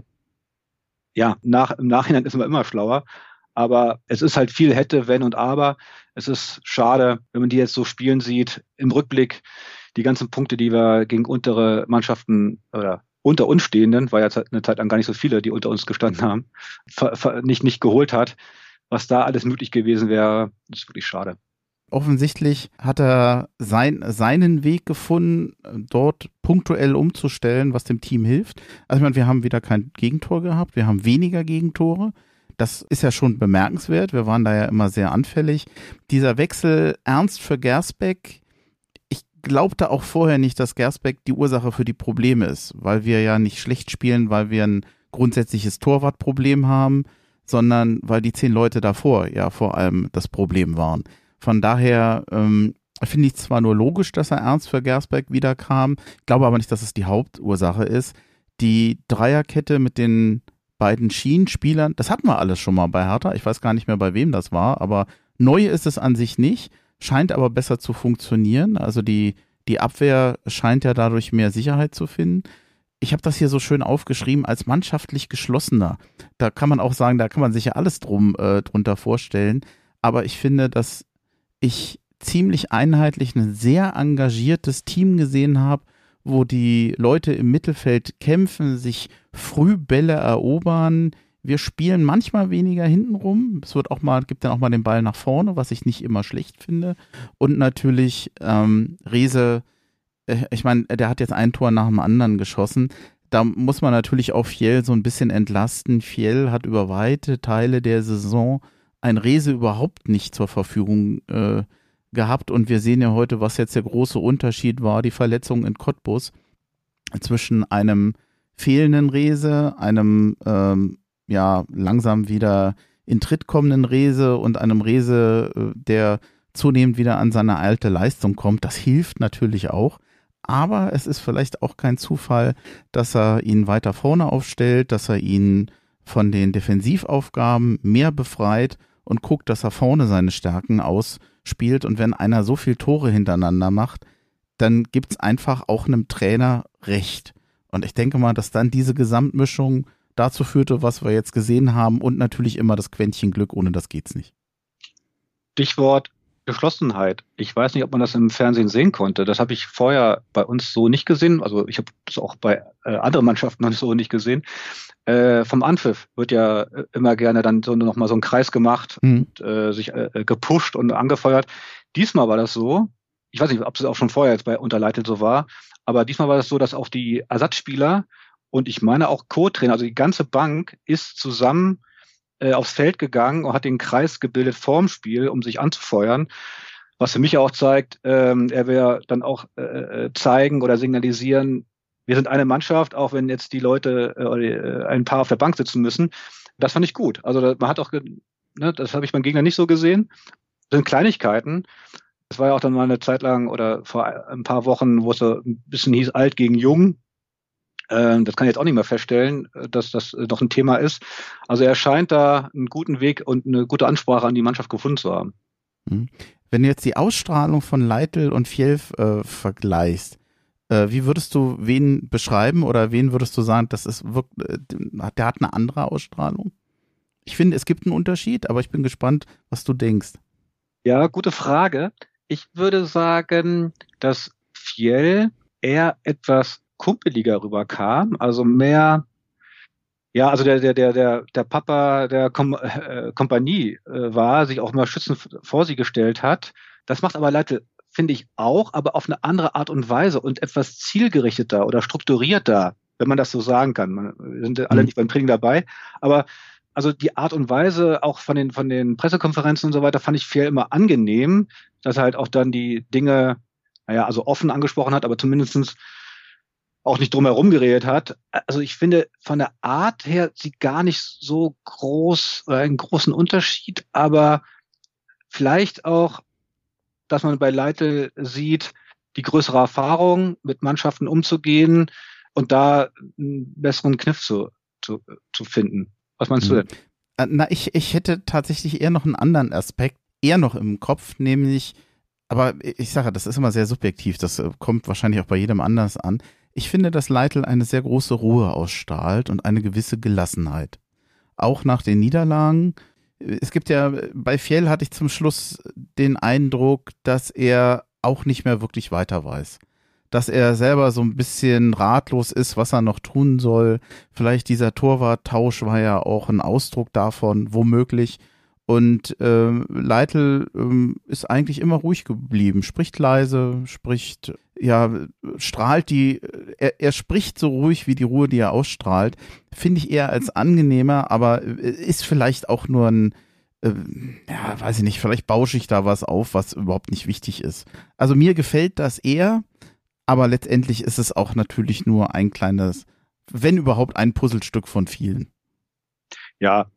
Ja, nach, im Nachhinein ist man immer schlauer. Aber es ist halt viel hätte, wenn und aber. Es ist schade, wenn man die jetzt so spielen sieht. Im Rückblick die ganzen Punkte, die wir gegen untere Mannschaften oder unter uns Stehenden, war ja eine Zeit lang gar nicht so viele, die unter uns gestanden haben, ver, ver, nicht, nicht geholt hat. Was da alles möglich gewesen wäre, ist wirklich schade. Offensichtlich hat er sein, seinen Weg gefunden, dort punktuell umzustellen, was dem Team hilft. Also ich meine, wir haben wieder kein Gegentor gehabt, wir haben weniger Gegentore. Das ist ja schon bemerkenswert. Wir waren da ja immer sehr anfällig. Dieser Wechsel Ernst für Gersbeck, ich glaubte auch vorher nicht, dass Gersbeck die Ursache für die Probleme ist, weil wir ja nicht schlecht spielen, weil wir ein grundsätzliches Torwartproblem haben, sondern weil die zehn Leute davor ja vor allem das Problem waren. Von daher ähm, finde ich zwar nur logisch, dass er Ernst für Gersbeck wiederkam, glaube aber nicht, dass es die Hauptursache ist. Die Dreierkette mit den beiden Schienenspielern, das hatten wir alles schon mal bei Hertha, ich weiß gar nicht mehr, bei wem das war, aber neu ist es an sich nicht, scheint aber besser zu funktionieren, also die, die Abwehr scheint ja dadurch mehr Sicherheit zu finden. Ich habe das hier so schön aufgeschrieben, als mannschaftlich geschlossener. Da kann man auch sagen, da kann man sich ja alles drum äh, drunter vorstellen, aber ich finde, dass ich ziemlich einheitlich ein sehr engagiertes Team gesehen habe, wo die Leute im Mittelfeld kämpfen, sich früh Bälle erobern. Wir spielen manchmal weniger hintenrum. Es wird auch mal, gibt dann auch mal den Ball nach vorne, was ich nicht immer schlecht finde. Und natürlich ähm, Rehse, äh, ich meine, der hat jetzt ein Tor nach dem anderen geschossen. Da muss man natürlich auch Fjell so ein bisschen entlasten. Fjell hat über weite Teile der Saison ein Rehse überhaupt nicht zur Verfügung äh, gehabt und wir sehen ja heute, was jetzt der große Unterschied war, die Verletzung in Cottbus zwischen einem fehlenden Rehse, einem ähm, ja langsam wieder in Tritt kommenden Rehse und einem Rehse, äh, der zunehmend wieder an seine alte Leistung kommt. Das hilft natürlich auch, aber es ist vielleicht auch kein Zufall, dass er ihn weiter vorne aufstellt, dass er ihn von den Defensivaufgaben mehr befreit und guckt, dass er vorne seine Stärken ausspielt. Und wenn einer so viel Tore hintereinander macht, dann gibt es einfach auch einem Trainer recht. Und ich denke mal, dass dann diese Gesamtmischung dazu führte, was wir jetzt gesehen haben und natürlich immer das Quäntchen Glück, ohne das geht's nicht. Stichwort Geschlossenheit. Ich weiß nicht, ob man das im Fernsehen sehen konnte. Das habe ich vorher bei uns so nicht gesehen. Also ich habe das auch bei äh, anderen Mannschaften noch so nicht gesehen. Äh, vom Anpfiff wird ja immer gerne dann so noch mal so ein Kreis gemacht mhm. und äh, sich äh, gepusht und angefeuert. Diesmal war das so, ich weiß nicht, ob es auch schon vorher jetzt bei Unterleitel so war, aber diesmal war das so, dass auch die Ersatzspieler und ich meine auch Co-Trainer, also die ganze Bank ist zusammen äh, aufs Feld gegangen und hat den Kreis gebildet vorm Spiel, um sich anzufeuern. Was für mich auch zeigt, ähm, er will dann auch äh, zeigen oder signalisieren, wir sind eine Mannschaft, auch wenn jetzt die Leute äh, ein paar auf der Bank sitzen müssen. Das fand ich gut. Also man hat auch, ne, das habe ich beim Gegner nicht so gesehen. Das sind Kleinigkeiten. Das war ja auch dann mal eine Zeit lang oder vor ein paar Wochen, wo es so ein bisschen hieß, alt gegen jung. Äh, das kann ich jetzt auch nicht mehr feststellen, dass das doch ein Thema ist. Also er scheint da einen guten Weg und eine gute Ansprache an die Mannschaft gefunden zu haben. Wenn du jetzt die Ausstrahlung von Leitl und Fjell äh, vergleichst, Äh, wie würdest du wen beschreiben oder wen würdest du sagen, das ist wirklich, der hat eine andere Ausstrahlung? Ich finde, es gibt einen Unterschied, aber ich bin gespannt, was du denkst. Ja, gute Frage. Ich würde sagen, dass Fjell eher etwas kumpeliger rüberkam, also mehr, ja, also der der der der der Papa der Kom äh, Kompanie äh, war, sich auch mal schützend vor sie gestellt hat. Das macht aber Leitl, finde ich auch, aber auf eine andere Art und Weise und etwas zielgerichteter oder strukturierter, wenn man das so sagen kann. Wir sind alle nicht beim Training dabei, aber also die Art und Weise auch von den von den Pressekonferenzen und so weiter fand ich viel immer angenehm, dass er halt auch dann die Dinge, naja, also offen angesprochen hat, aber zumindestens auch nicht drum herum geredet hat. Also ich finde, von der Art her sieht gar nicht so groß, äh, einen großen Unterschied, aber vielleicht auch, dass man bei Leitl sieht, die größere Erfahrung, mit Mannschaften umzugehen und da einen besseren Kniff zu, zu, zu finden. Was meinst mhm. du denn? Na, ich, ich hätte tatsächlich eher noch einen anderen Aspekt, eher noch im Kopf, nämlich, aber ich sage, das ist immer sehr subjektiv, das kommt wahrscheinlich auch bei jedem anders an. Ich finde, dass Leitl eine sehr große Ruhe ausstrahlt und eine gewisse Gelassenheit. Auch nach den Niederlagen. Es gibt ja, bei Fjell hatte ich zum Schluss den Eindruck, dass er auch nicht mehr wirklich weiter weiß. Dass er selber so ein bisschen ratlos ist, was er noch tun soll. Vielleicht dieser Torwarttausch war ja auch ein Ausdruck davon, womöglich. Und äh, Leitl äh, ist eigentlich immer ruhig geblieben, spricht leise, spricht, ja, strahlt die, er, er spricht so ruhig wie die Ruhe, die er ausstrahlt, finde ich eher als angenehmer, aber ist vielleicht auch nur ein, äh, ja, weiß ich nicht, vielleicht bausche ich da was auf, was überhaupt nicht wichtig ist. Also mir gefällt das eher, aber letztendlich ist es auch natürlich nur ein kleines, wenn überhaupt ein Puzzlestück von vielen. Ja.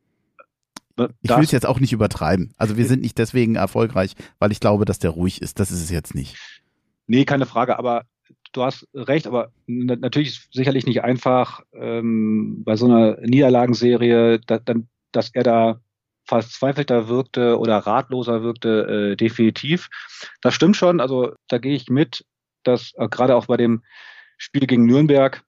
Ich will es jetzt auch nicht übertreiben. Also wir sind nicht deswegen erfolgreich, weil ich glaube, dass der ruhig ist. Das ist es jetzt nicht. Nee, keine Frage. Aber du hast recht. Aber natürlich ist sicherlich nicht einfach ähm, bei so einer Niederlagenserie, da, dann, dass er da verzweifelter wirkte oder ratloser wirkte, äh, definitiv. Das stimmt schon. Also da gehe ich mit, dass äh, gerade auch bei dem Spiel gegen Nürnberg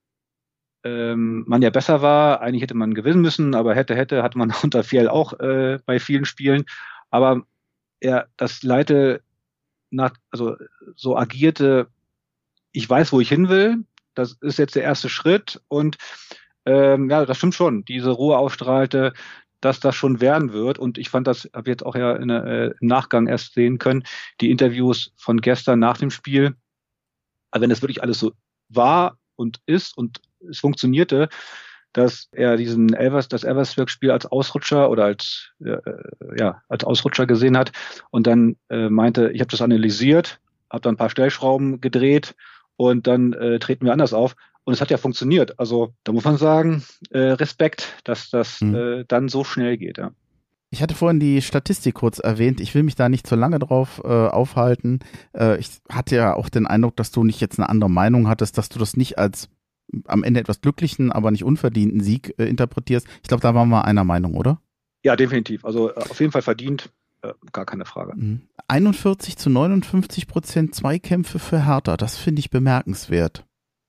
Ähm, man ja besser war. Eigentlich hätte man gewinnen müssen, aber hätte, hätte, hatte man unter Fjell auch äh, bei vielen Spielen. Aber er, das Leitl nach, also so agierte, ich weiß, wo ich hin will. Das ist jetzt der erste Schritt. Und ähm, ja, das stimmt schon. Diese Ruhe ausstrahlte, dass das schon werden wird. Und ich fand das, habe jetzt auch ja in, äh, im Nachgang erst sehen können, die Interviews von gestern nach dem Spiel. Also wenn das wirklich alles so war und ist und es funktionierte, dass er diesen Elvers, das Elversberg-Spiel als Ausrutscher oder als äh, ja als Ausrutscher gesehen hat und dann äh, meinte, ich habe das analysiert, habe dann ein paar Stellschrauben gedreht und dann äh, treten wir anders auf und es hat ja funktioniert. Also da muss man sagen, äh, Respekt, dass das mhm. äh, dann so schnell geht. Ja. Ich hatte vorhin die Statistik kurz erwähnt. Ich will mich da nicht zu lange drauf äh, aufhalten. Äh, ich hatte ja auch den Eindruck, dass du nicht jetzt eine andere Meinung hattest, dass du das nicht als am Ende etwas glücklichen, aber nicht unverdienten Sieg äh, interpretierst. Ich glaube, da waren wir einer Meinung, oder? Ja, definitiv. Also äh, auf jeden Fall verdient, äh, gar keine Frage. Mhm. einundvierzig zu neunundfünfzig Prozent Zweikämpfe für Hertha, das finde ich bemerkenswert.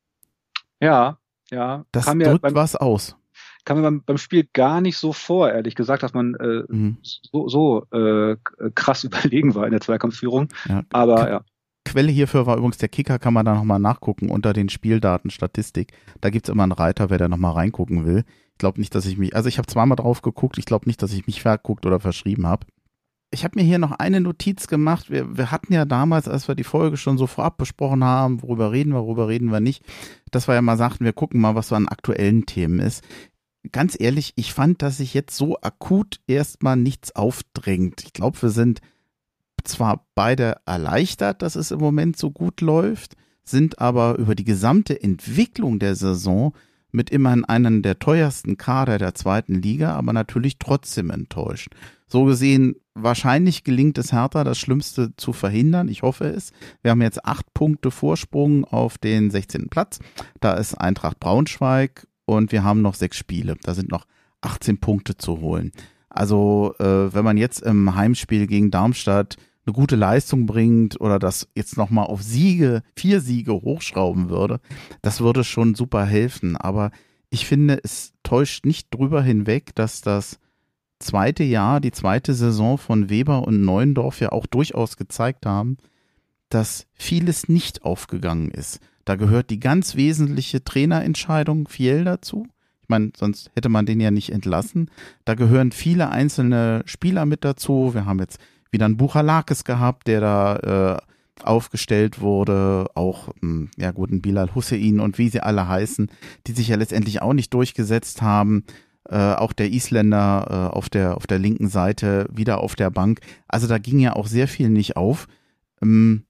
Ja, ja. Das kam drückt beim, was aus. Kam mir beim, beim Spiel gar nicht so vor, ehrlich gesagt, dass man äh, mhm. so, so äh, krass überlegen war in der Zweikampfführung. Ja, aber K- ja. Quelle hierfür war übrigens der Kicker, kann man da nochmal nachgucken unter den Spieldaten Statistik. Da gibt's immer einen Reiter, wer da nochmal reingucken will. Ich glaube nicht, dass ich mich, also ich habe zweimal drauf geguckt, ich glaube nicht, dass ich mich verguckt oder verschrieben habe. Ich habe mir hier noch eine Notiz gemacht. Wir, wir hatten ja damals, als wir die Folge schon so vorab besprochen haben, worüber reden wir, worüber reden wir nicht, dass wir ja mal sagten, wir gucken mal, was so an aktuellen Themen ist. Ganz ehrlich, ich fand, dass sich jetzt so akut erstmal nichts aufdrängt. Ich glaube, wir sind zwar beide erleichtert, dass es im Moment so gut läuft, sind aber über die gesamte Entwicklung der Saison mit immerhin einem der teuersten Kader der zweiten Liga, aber natürlich trotzdem enttäuscht. So gesehen, wahrscheinlich gelingt es Hertha, das Schlimmste zu verhindern. Ich hoffe es. Wir haben jetzt acht Punkte Vorsprung auf den sechzehnten Platz. Da ist Eintracht Braunschweig und wir haben noch sechs Spiele. Da sind noch achtzehn Punkte zu holen. Also äh, wenn man jetzt im Heimspiel gegen Darmstadt eine gute Leistung bringt oder das jetzt nochmal auf Siege, vier Siege hochschrauben würde, das würde schon super helfen. Aber ich finde, es täuscht nicht drüber hinweg, dass das zweite Jahr, die zweite Saison von Weber und Neuendorf ja auch durchaus gezeigt haben, dass vieles nicht aufgegangen ist. Da gehört die ganz wesentliche Trainerentscheidung Fjell dazu. Ich meine, sonst hätte man den ja nicht entlassen. Da gehören viele einzelne Spieler mit dazu. Wir haben jetzt wieder einen Buchalakis gehabt, der da äh, aufgestellt wurde, auch, mh, ja gut, ein Bilal Hussein und wie sie alle heißen, die sich ja letztendlich auch nicht durchgesetzt haben. Äh, auch der Isländer äh, auf der auf der linken Seite wieder auf der Bank. Also da ging ja auch sehr viel nicht auf. Ähm,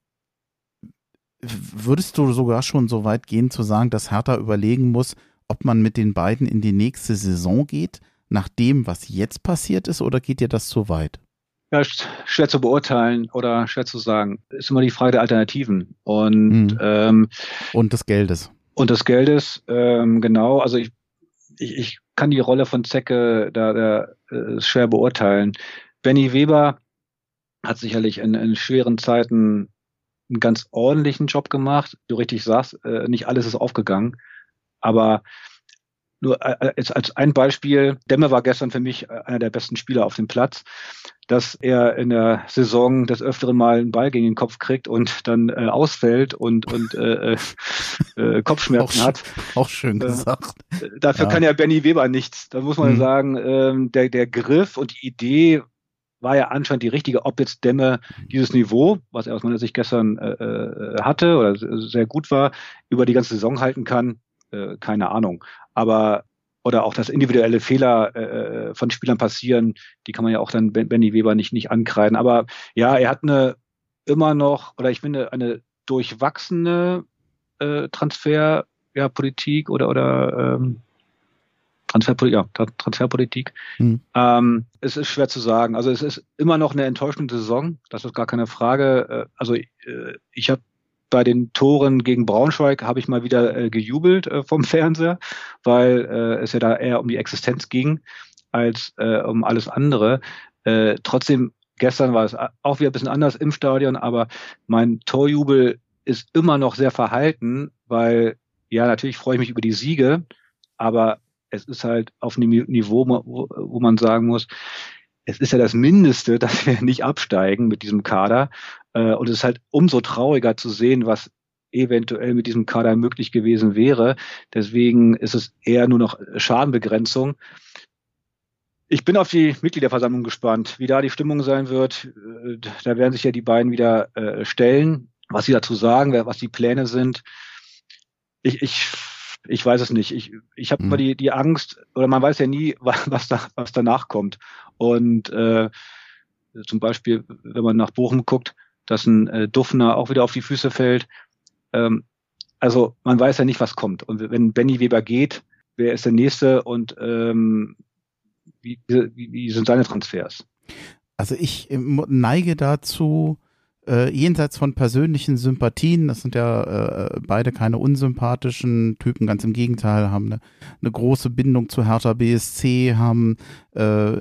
würdest du sogar schon so weit gehen zu sagen, dass Hertha überlegen muss, ob man mit den beiden in die nächste Saison geht, nach dem, was jetzt passiert ist, oder geht dir das zu weit? Ja, schwer zu beurteilen oder schwer zu sagen. Ist immer die Frage der Alternativen und mhm. ähm, und des Geldes. Und des Geldes, ähm, genau. Also ich, ich, ich kann die Rolle von Zecke da, da äh, schwer beurteilen. Benny Weber hat sicherlich in, in schweren Zeiten einen ganz ordentlichen Job gemacht. Du richtig sagst, äh, nicht alles ist aufgegangen, aber nur als, als ein Beispiel, Demme war gestern für mich einer der besten Spieler auf dem Platz, dass er in der Saison des Öfteren mal einen Ball gegen den Kopf kriegt und dann äh, ausfällt und, und äh, äh, Kopfschmerzen auch, hat. Auch schön gesagt. Äh, dafür ja. kann ja Benny Weber nichts. Da muss man hm. sagen, ähm, der, der Griff und die Idee war ja anscheinend die richtige, ob jetzt Demme dieses Niveau, was er aus meiner Sicht gestern äh, hatte oder sehr gut war, über die ganze Saison halten kann, äh, keine Ahnung. Aber oder auch, dass individuelle Fehler äh, von Spielern passieren, die kann man ja auch dann Benny Weber nicht nicht ankreiden. Aber ja, er hat eine immer noch, oder ich finde, eine durchwachsene äh, Transfer, ja, Politik oder oder ähm, Transferpolitik, ja, Transferpolitik. Hm. Ähm, es ist schwer zu sagen. Also es ist immer noch eine enttäuschende Saison, das ist gar keine Frage. Also äh, ich habe bei den Toren gegen Braunschweig habe ich mal wieder äh, gejubelt äh, vom Fernseher, weil äh, es ja da eher um die Existenz ging als äh, um alles andere. Äh, trotzdem, gestern war es auch wieder ein bisschen anders im Stadion, aber mein Torjubel ist immer noch sehr verhalten, weil, ja, natürlich freue ich mich über die Siege, aber es ist halt auf einem Niveau, wo, wo man sagen muss, es ist ja das Mindeste, dass wir nicht absteigen mit diesem Kader. Und es ist halt umso trauriger zu sehen, was eventuell mit diesem Kader möglich gewesen wäre. Deswegen ist es eher nur noch Schadenbegrenzung. Ich bin auf die Mitgliederversammlung gespannt, wie da die Stimmung sein wird. Da werden sich ja die beiden wieder stellen, was sie dazu sagen, was die Pläne sind. Ich, ich, ich weiß es nicht. Ich, ich habe immer die, die Angst, oder man weiß ja nie, was, da, was danach kommt. Und äh, zum Beispiel, wenn man nach Bochum guckt, dass ein äh, Dufner auch wieder auf die Füße fällt. Ähm, also man weiß ja nicht, was kommt. Und wenn Benny Weber geht, wer ist der Nächste und ähm, wie, wie, wie sind seine Transfers? Also ich neige dazu, äh, jenseits von persönlichen Sympathien, das sind ja äh, beide keine unsympathischen Typen, ganz im Gegenteil, haben eine, eine große Bindung zu Hertha B S C, haben äh,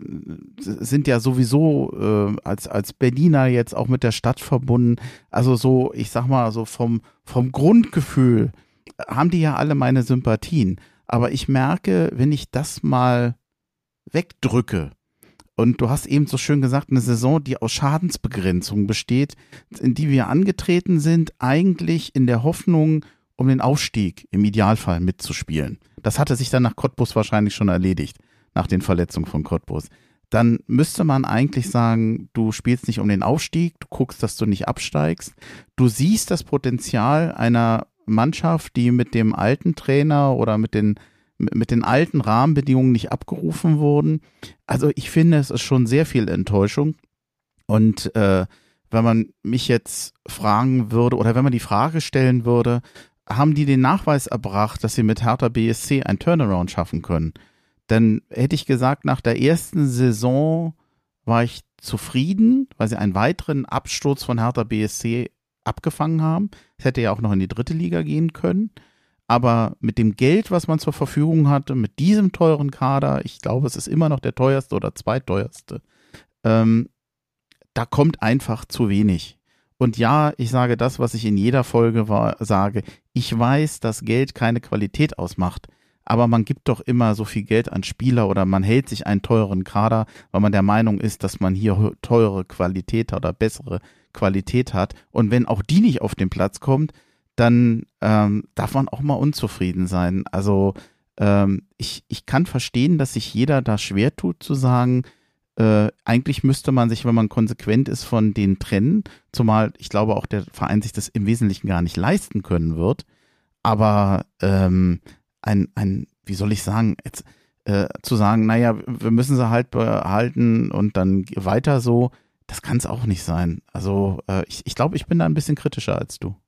sind ja sowieso äh, als als Berliner jetzt auch mit der Stadt verbunden. Also so, ich sag mal, so vom vom Grundgefühl haben die ja alle meine Sympathien. Aber ich merke, wenn ich das mal wegdrücke, und du hast eben so schön gesagt, eine Saison, die aus Schadensbegrenzung besteht, in die wir angetreten sind, eigentlich in der Hoffnung, um den Aufstieg im Idealfall mitzuspielen. Das hatte sich dann nach Cottbus wahrscheinlich schon erledigt, nach den Verletzungen von Cottbus. Dann müsste man eigentlich sagen, du spielst nicht um den Aufstieg, du guckst, dass du nicht absteigst. Du siehst das Potenzial einer Mannschaft, die mit dem alten Trainer oder mit den mit den alten Rahmenbedingungen nicht abgerufen wurden. Also ich finde, es ist schon sehr viel Enttäuschung. Und äh, wenn man mich jetzt fragen würde oder wenn man die Frage stellen würde, haben die den Nachweis erbracht, dass sie mit Hertha B S C ein Turnaround schaffen können, dann hätte ich gesagt, nach der ersten Saison war ich zufrieden, weil sie einen weiteren Absturz von Hertha B S C abgefangen haben. Es hätte ja auch noch in die dritte Liga gehen können. Aber mit dem Geld, was man zur Verfügung hatte, mit diesem teuren Kader, ich glaube, es ist immer noch der teuerste oder zweiteuerste, ähm, da kommt einfach zu wenig. Und ja, ich sage das, was ich in jeder Folge war, sage. Ich weiß, dass Geld keine Qualität ausmacht, aber man gibt doch immer so viel Geld an Spieler oder man hält sich einen teuren Kader, weil man der Meinung ist, dass man hier teure Qualität oder bessere Qualität hat. Und wenn auch die nicht auf den Platz kommt, dann ähm, darf man auch mal unzufrieden sein. Also ähm, ich, ich kann verstehen, dass sich jeder da schwer tut zu sagen, äh, eigentlich müsste man sich, wenn man konsequent ist, von denen trennen, zumal ich glaube auch der Verein sich das im Wesentlichen gar nicht leisten können wird. Aber ähm, ein, ein, wie soll ich sagen, jetzt äh, zu sagen, naja, wir müssen sie halt behalten und dann weiter so, das kann es auch nicht sein. Also äh, ich, ich glaube, ich bin da ein bisschen kritischer als du.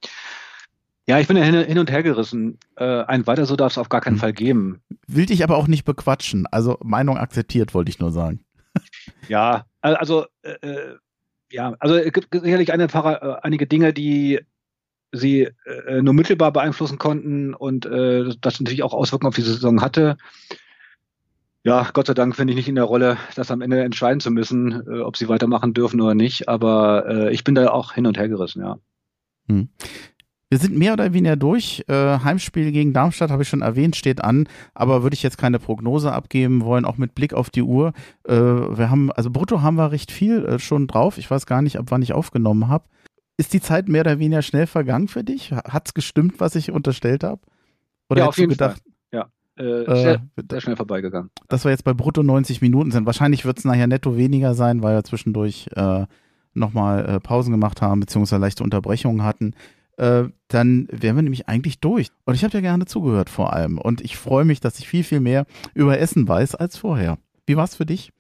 Ja, ich bin ja hin und her gerissen. Äh, ein weiter so darf es auf gar keinen hm. Fall geben. Will dich aber auch nicht bequatschen. Also Meinung akzeptiert, wollte ich nur sagen. Ja, also äh, ja, also es gibt sicherlich eine, äh, einige Dinge, die sie äh, nur mittelbar beeinflussen konnten und äh, das natürlich auch Auswirkungen auf die Saison hatte. Ja, Gott sei Dank finde ich nicht in der Rolle, das am Ende entscheiden zu müssen, äh, ob sie weitermachen dürfen oder nicht. Aber äh, ich bin da auch hin und her gerissen, ja. Hm. Wir sind mehr oder weniger durch. Äh, Heimspiel gegen Darmstadt, habe ich schon erwähnt, steht an. Aber würde ich jetzt keine Prognose abgeben wollen, auch mit Blick auf die Uhr. Äh, wir haben, also brutto haben wir recht viel äh, schon drauf. Ich weiß gar nicht, ab wann ich aufgenommen habe. Ist die Zeit mehr oder weniger schnell vergangen für dich? Hat's gestimmt, was ich unterstellt habe? Oder ja, auf jeden gedacht, Fall. Ja. Äh, sehr, äh, sehr schnell vorbeigegangen. Dass wir jetzt bei brutto neunzig Minuten sind. Wahrscheinlich wird es nachher netto weniger sein, weil wir zwischendurch äh, nochmal äh, Pausen gemacht haben, beziehungsweise leichte Unterbrechungen hatten. Äh, dann wären wir nämlich eigentlich durch. Und ich habe ja gerne zugehört vor allem. Und ich freue mich, dass ich viel, viel mehr über Essen weiß als vorher. Wie war es für dich?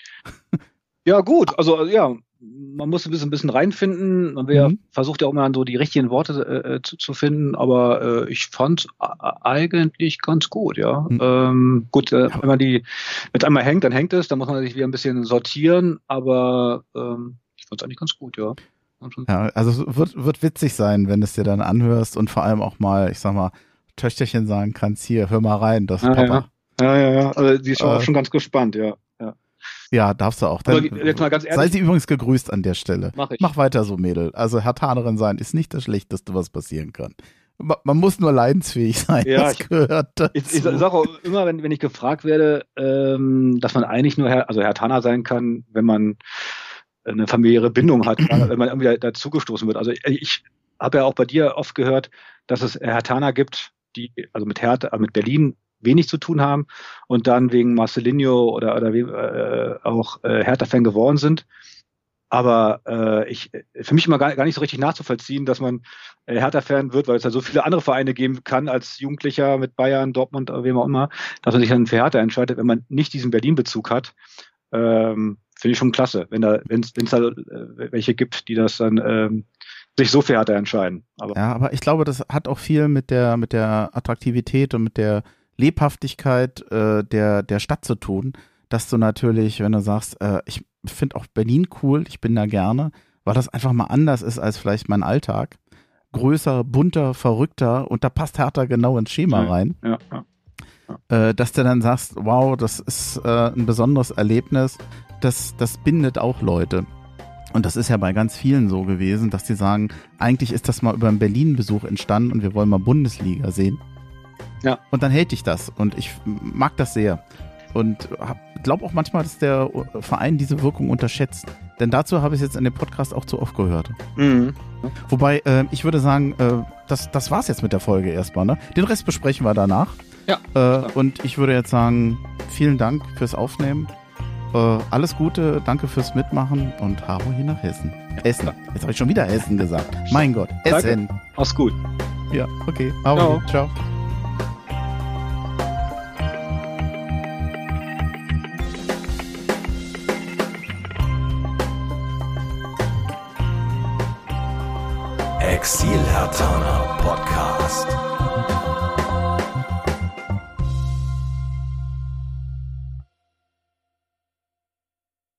Ja, gut. Also, ja, man muss ein bisschen, ein bisschen reinfinden. Man will mhm. ja, versucht ja auch mal so die richtigen Worte äh, zu, zu finden, aber äh, ich fand es eigentlich ganz gut, ja. Mhm. Ähm, gut, äh, wenn man die, wenn es einmal hängt, dann hängt es, dann muss man sich wieder ein bisschen sortieren, aber ähm, ich fand es eigentlich ganz gut, ja. Ja, also es wird, wird witzig sein, wenn du es dir dann anhörst und vor allem auch mal, ich sag mal, Töchterchen sagen kannst, hier, hör mal rein, das ist ja, Papa. Ja, ja, ja, also die ist auch äh, schon ganz gespannt, ja. ja. Ja, darfst du auch. Dann, jetzt mal ganz ehrlich, sei sie übrigens gegrüßt an der Stelle. Mach ich. Mach weiter so, Mädel. Also Hertanerin sein ist nicht das Schlechteste, was passieren kann. Man, man muss nur leidensfähig sein, ja, das gehört dazu. Ich, ich sage auch immer, wenn, wenn ich gefragt werde, ähm, dass man eigentlich nur Her, also Hertaner sein kann, wenn man eine familiäre Bindung hat, wenn man irgendwie dazugestoßen wird. Also ich, ich habe ja auch bei dir oft gehört, dass es Hertaner gibt, die also mit Hertha, mit Berlin wenig zu tun haben und dann wegen Marcelinho oder, oder äh, auch äh, Hertha-Fan geworden sind. Aber äh, ich für mich immer gar, gar nicht so richtig nachzuvollziehen, dass man äh, Hertha-Fan wird, weil es ja so viele andere Vereine geben kann als Jugendlicher mit Bayern, Dortmund, wem auch immer, dass man sich dann für Hertha entscheidet, wenn man nicht diesen Berlin-Bezug hat. Ähm, Finde ich schon klasse, wenn da, wenn es da äh, welche gibt, die das dann ähm, sich so für Hertha entscheiden. Aber ja, aber ich glaube, das hat auch viel mit der mit der Attraktivität und mit der Lebhaftigkeit äh, der der Stadt zu tun, dass du natürlich, wenn du sagst, äh, ich finde auch Berlin cool, ich bin da gerne, weil das einfach mal anders ist als vielleicht mein Alltag. Größer, bunter, verrückter und da passt Hertha genau ins Schema ja, rein. Ja, ja. Äh, dass du dann sagst, wow, das ist äh, ein besonderes Erlebnis, das, das bindet auch Leute. Und das ist ja bei ganz vielen so gewesen, dass die sagen, eigentlich ist das mal über einen Berlin-Besuch entstanden und wir wollen mal Bundesliga sehen. Ja. Und dann hält dich das und ich mag das sehr. Und glaube auch manchmal, dass der Verein diese Wirkung unterschätzt. Denn dazu habe ich jetzt in dem Podcast auch zu oft gehört. Mhm. Wobei, äh, ich würde sagen, äh, das, das war's jetzt mit der Folge erstmal. Ne? Den Rest besprechen wir danach. Ja. Äh, und ich würde jetzt sagen, vielen Dank fürs Aufnehmen. Äh, alles Gute, danke fürs Mitmachen und Haro hier nach Hessen. Ja. Essen. Jetzt habe ich schon wieder Essen gesagt. Mein Gott, Essen. Danke. Mach's gut. Ja, okay. Haro. Ciao. Ciao. Exil Hertaner Podcast.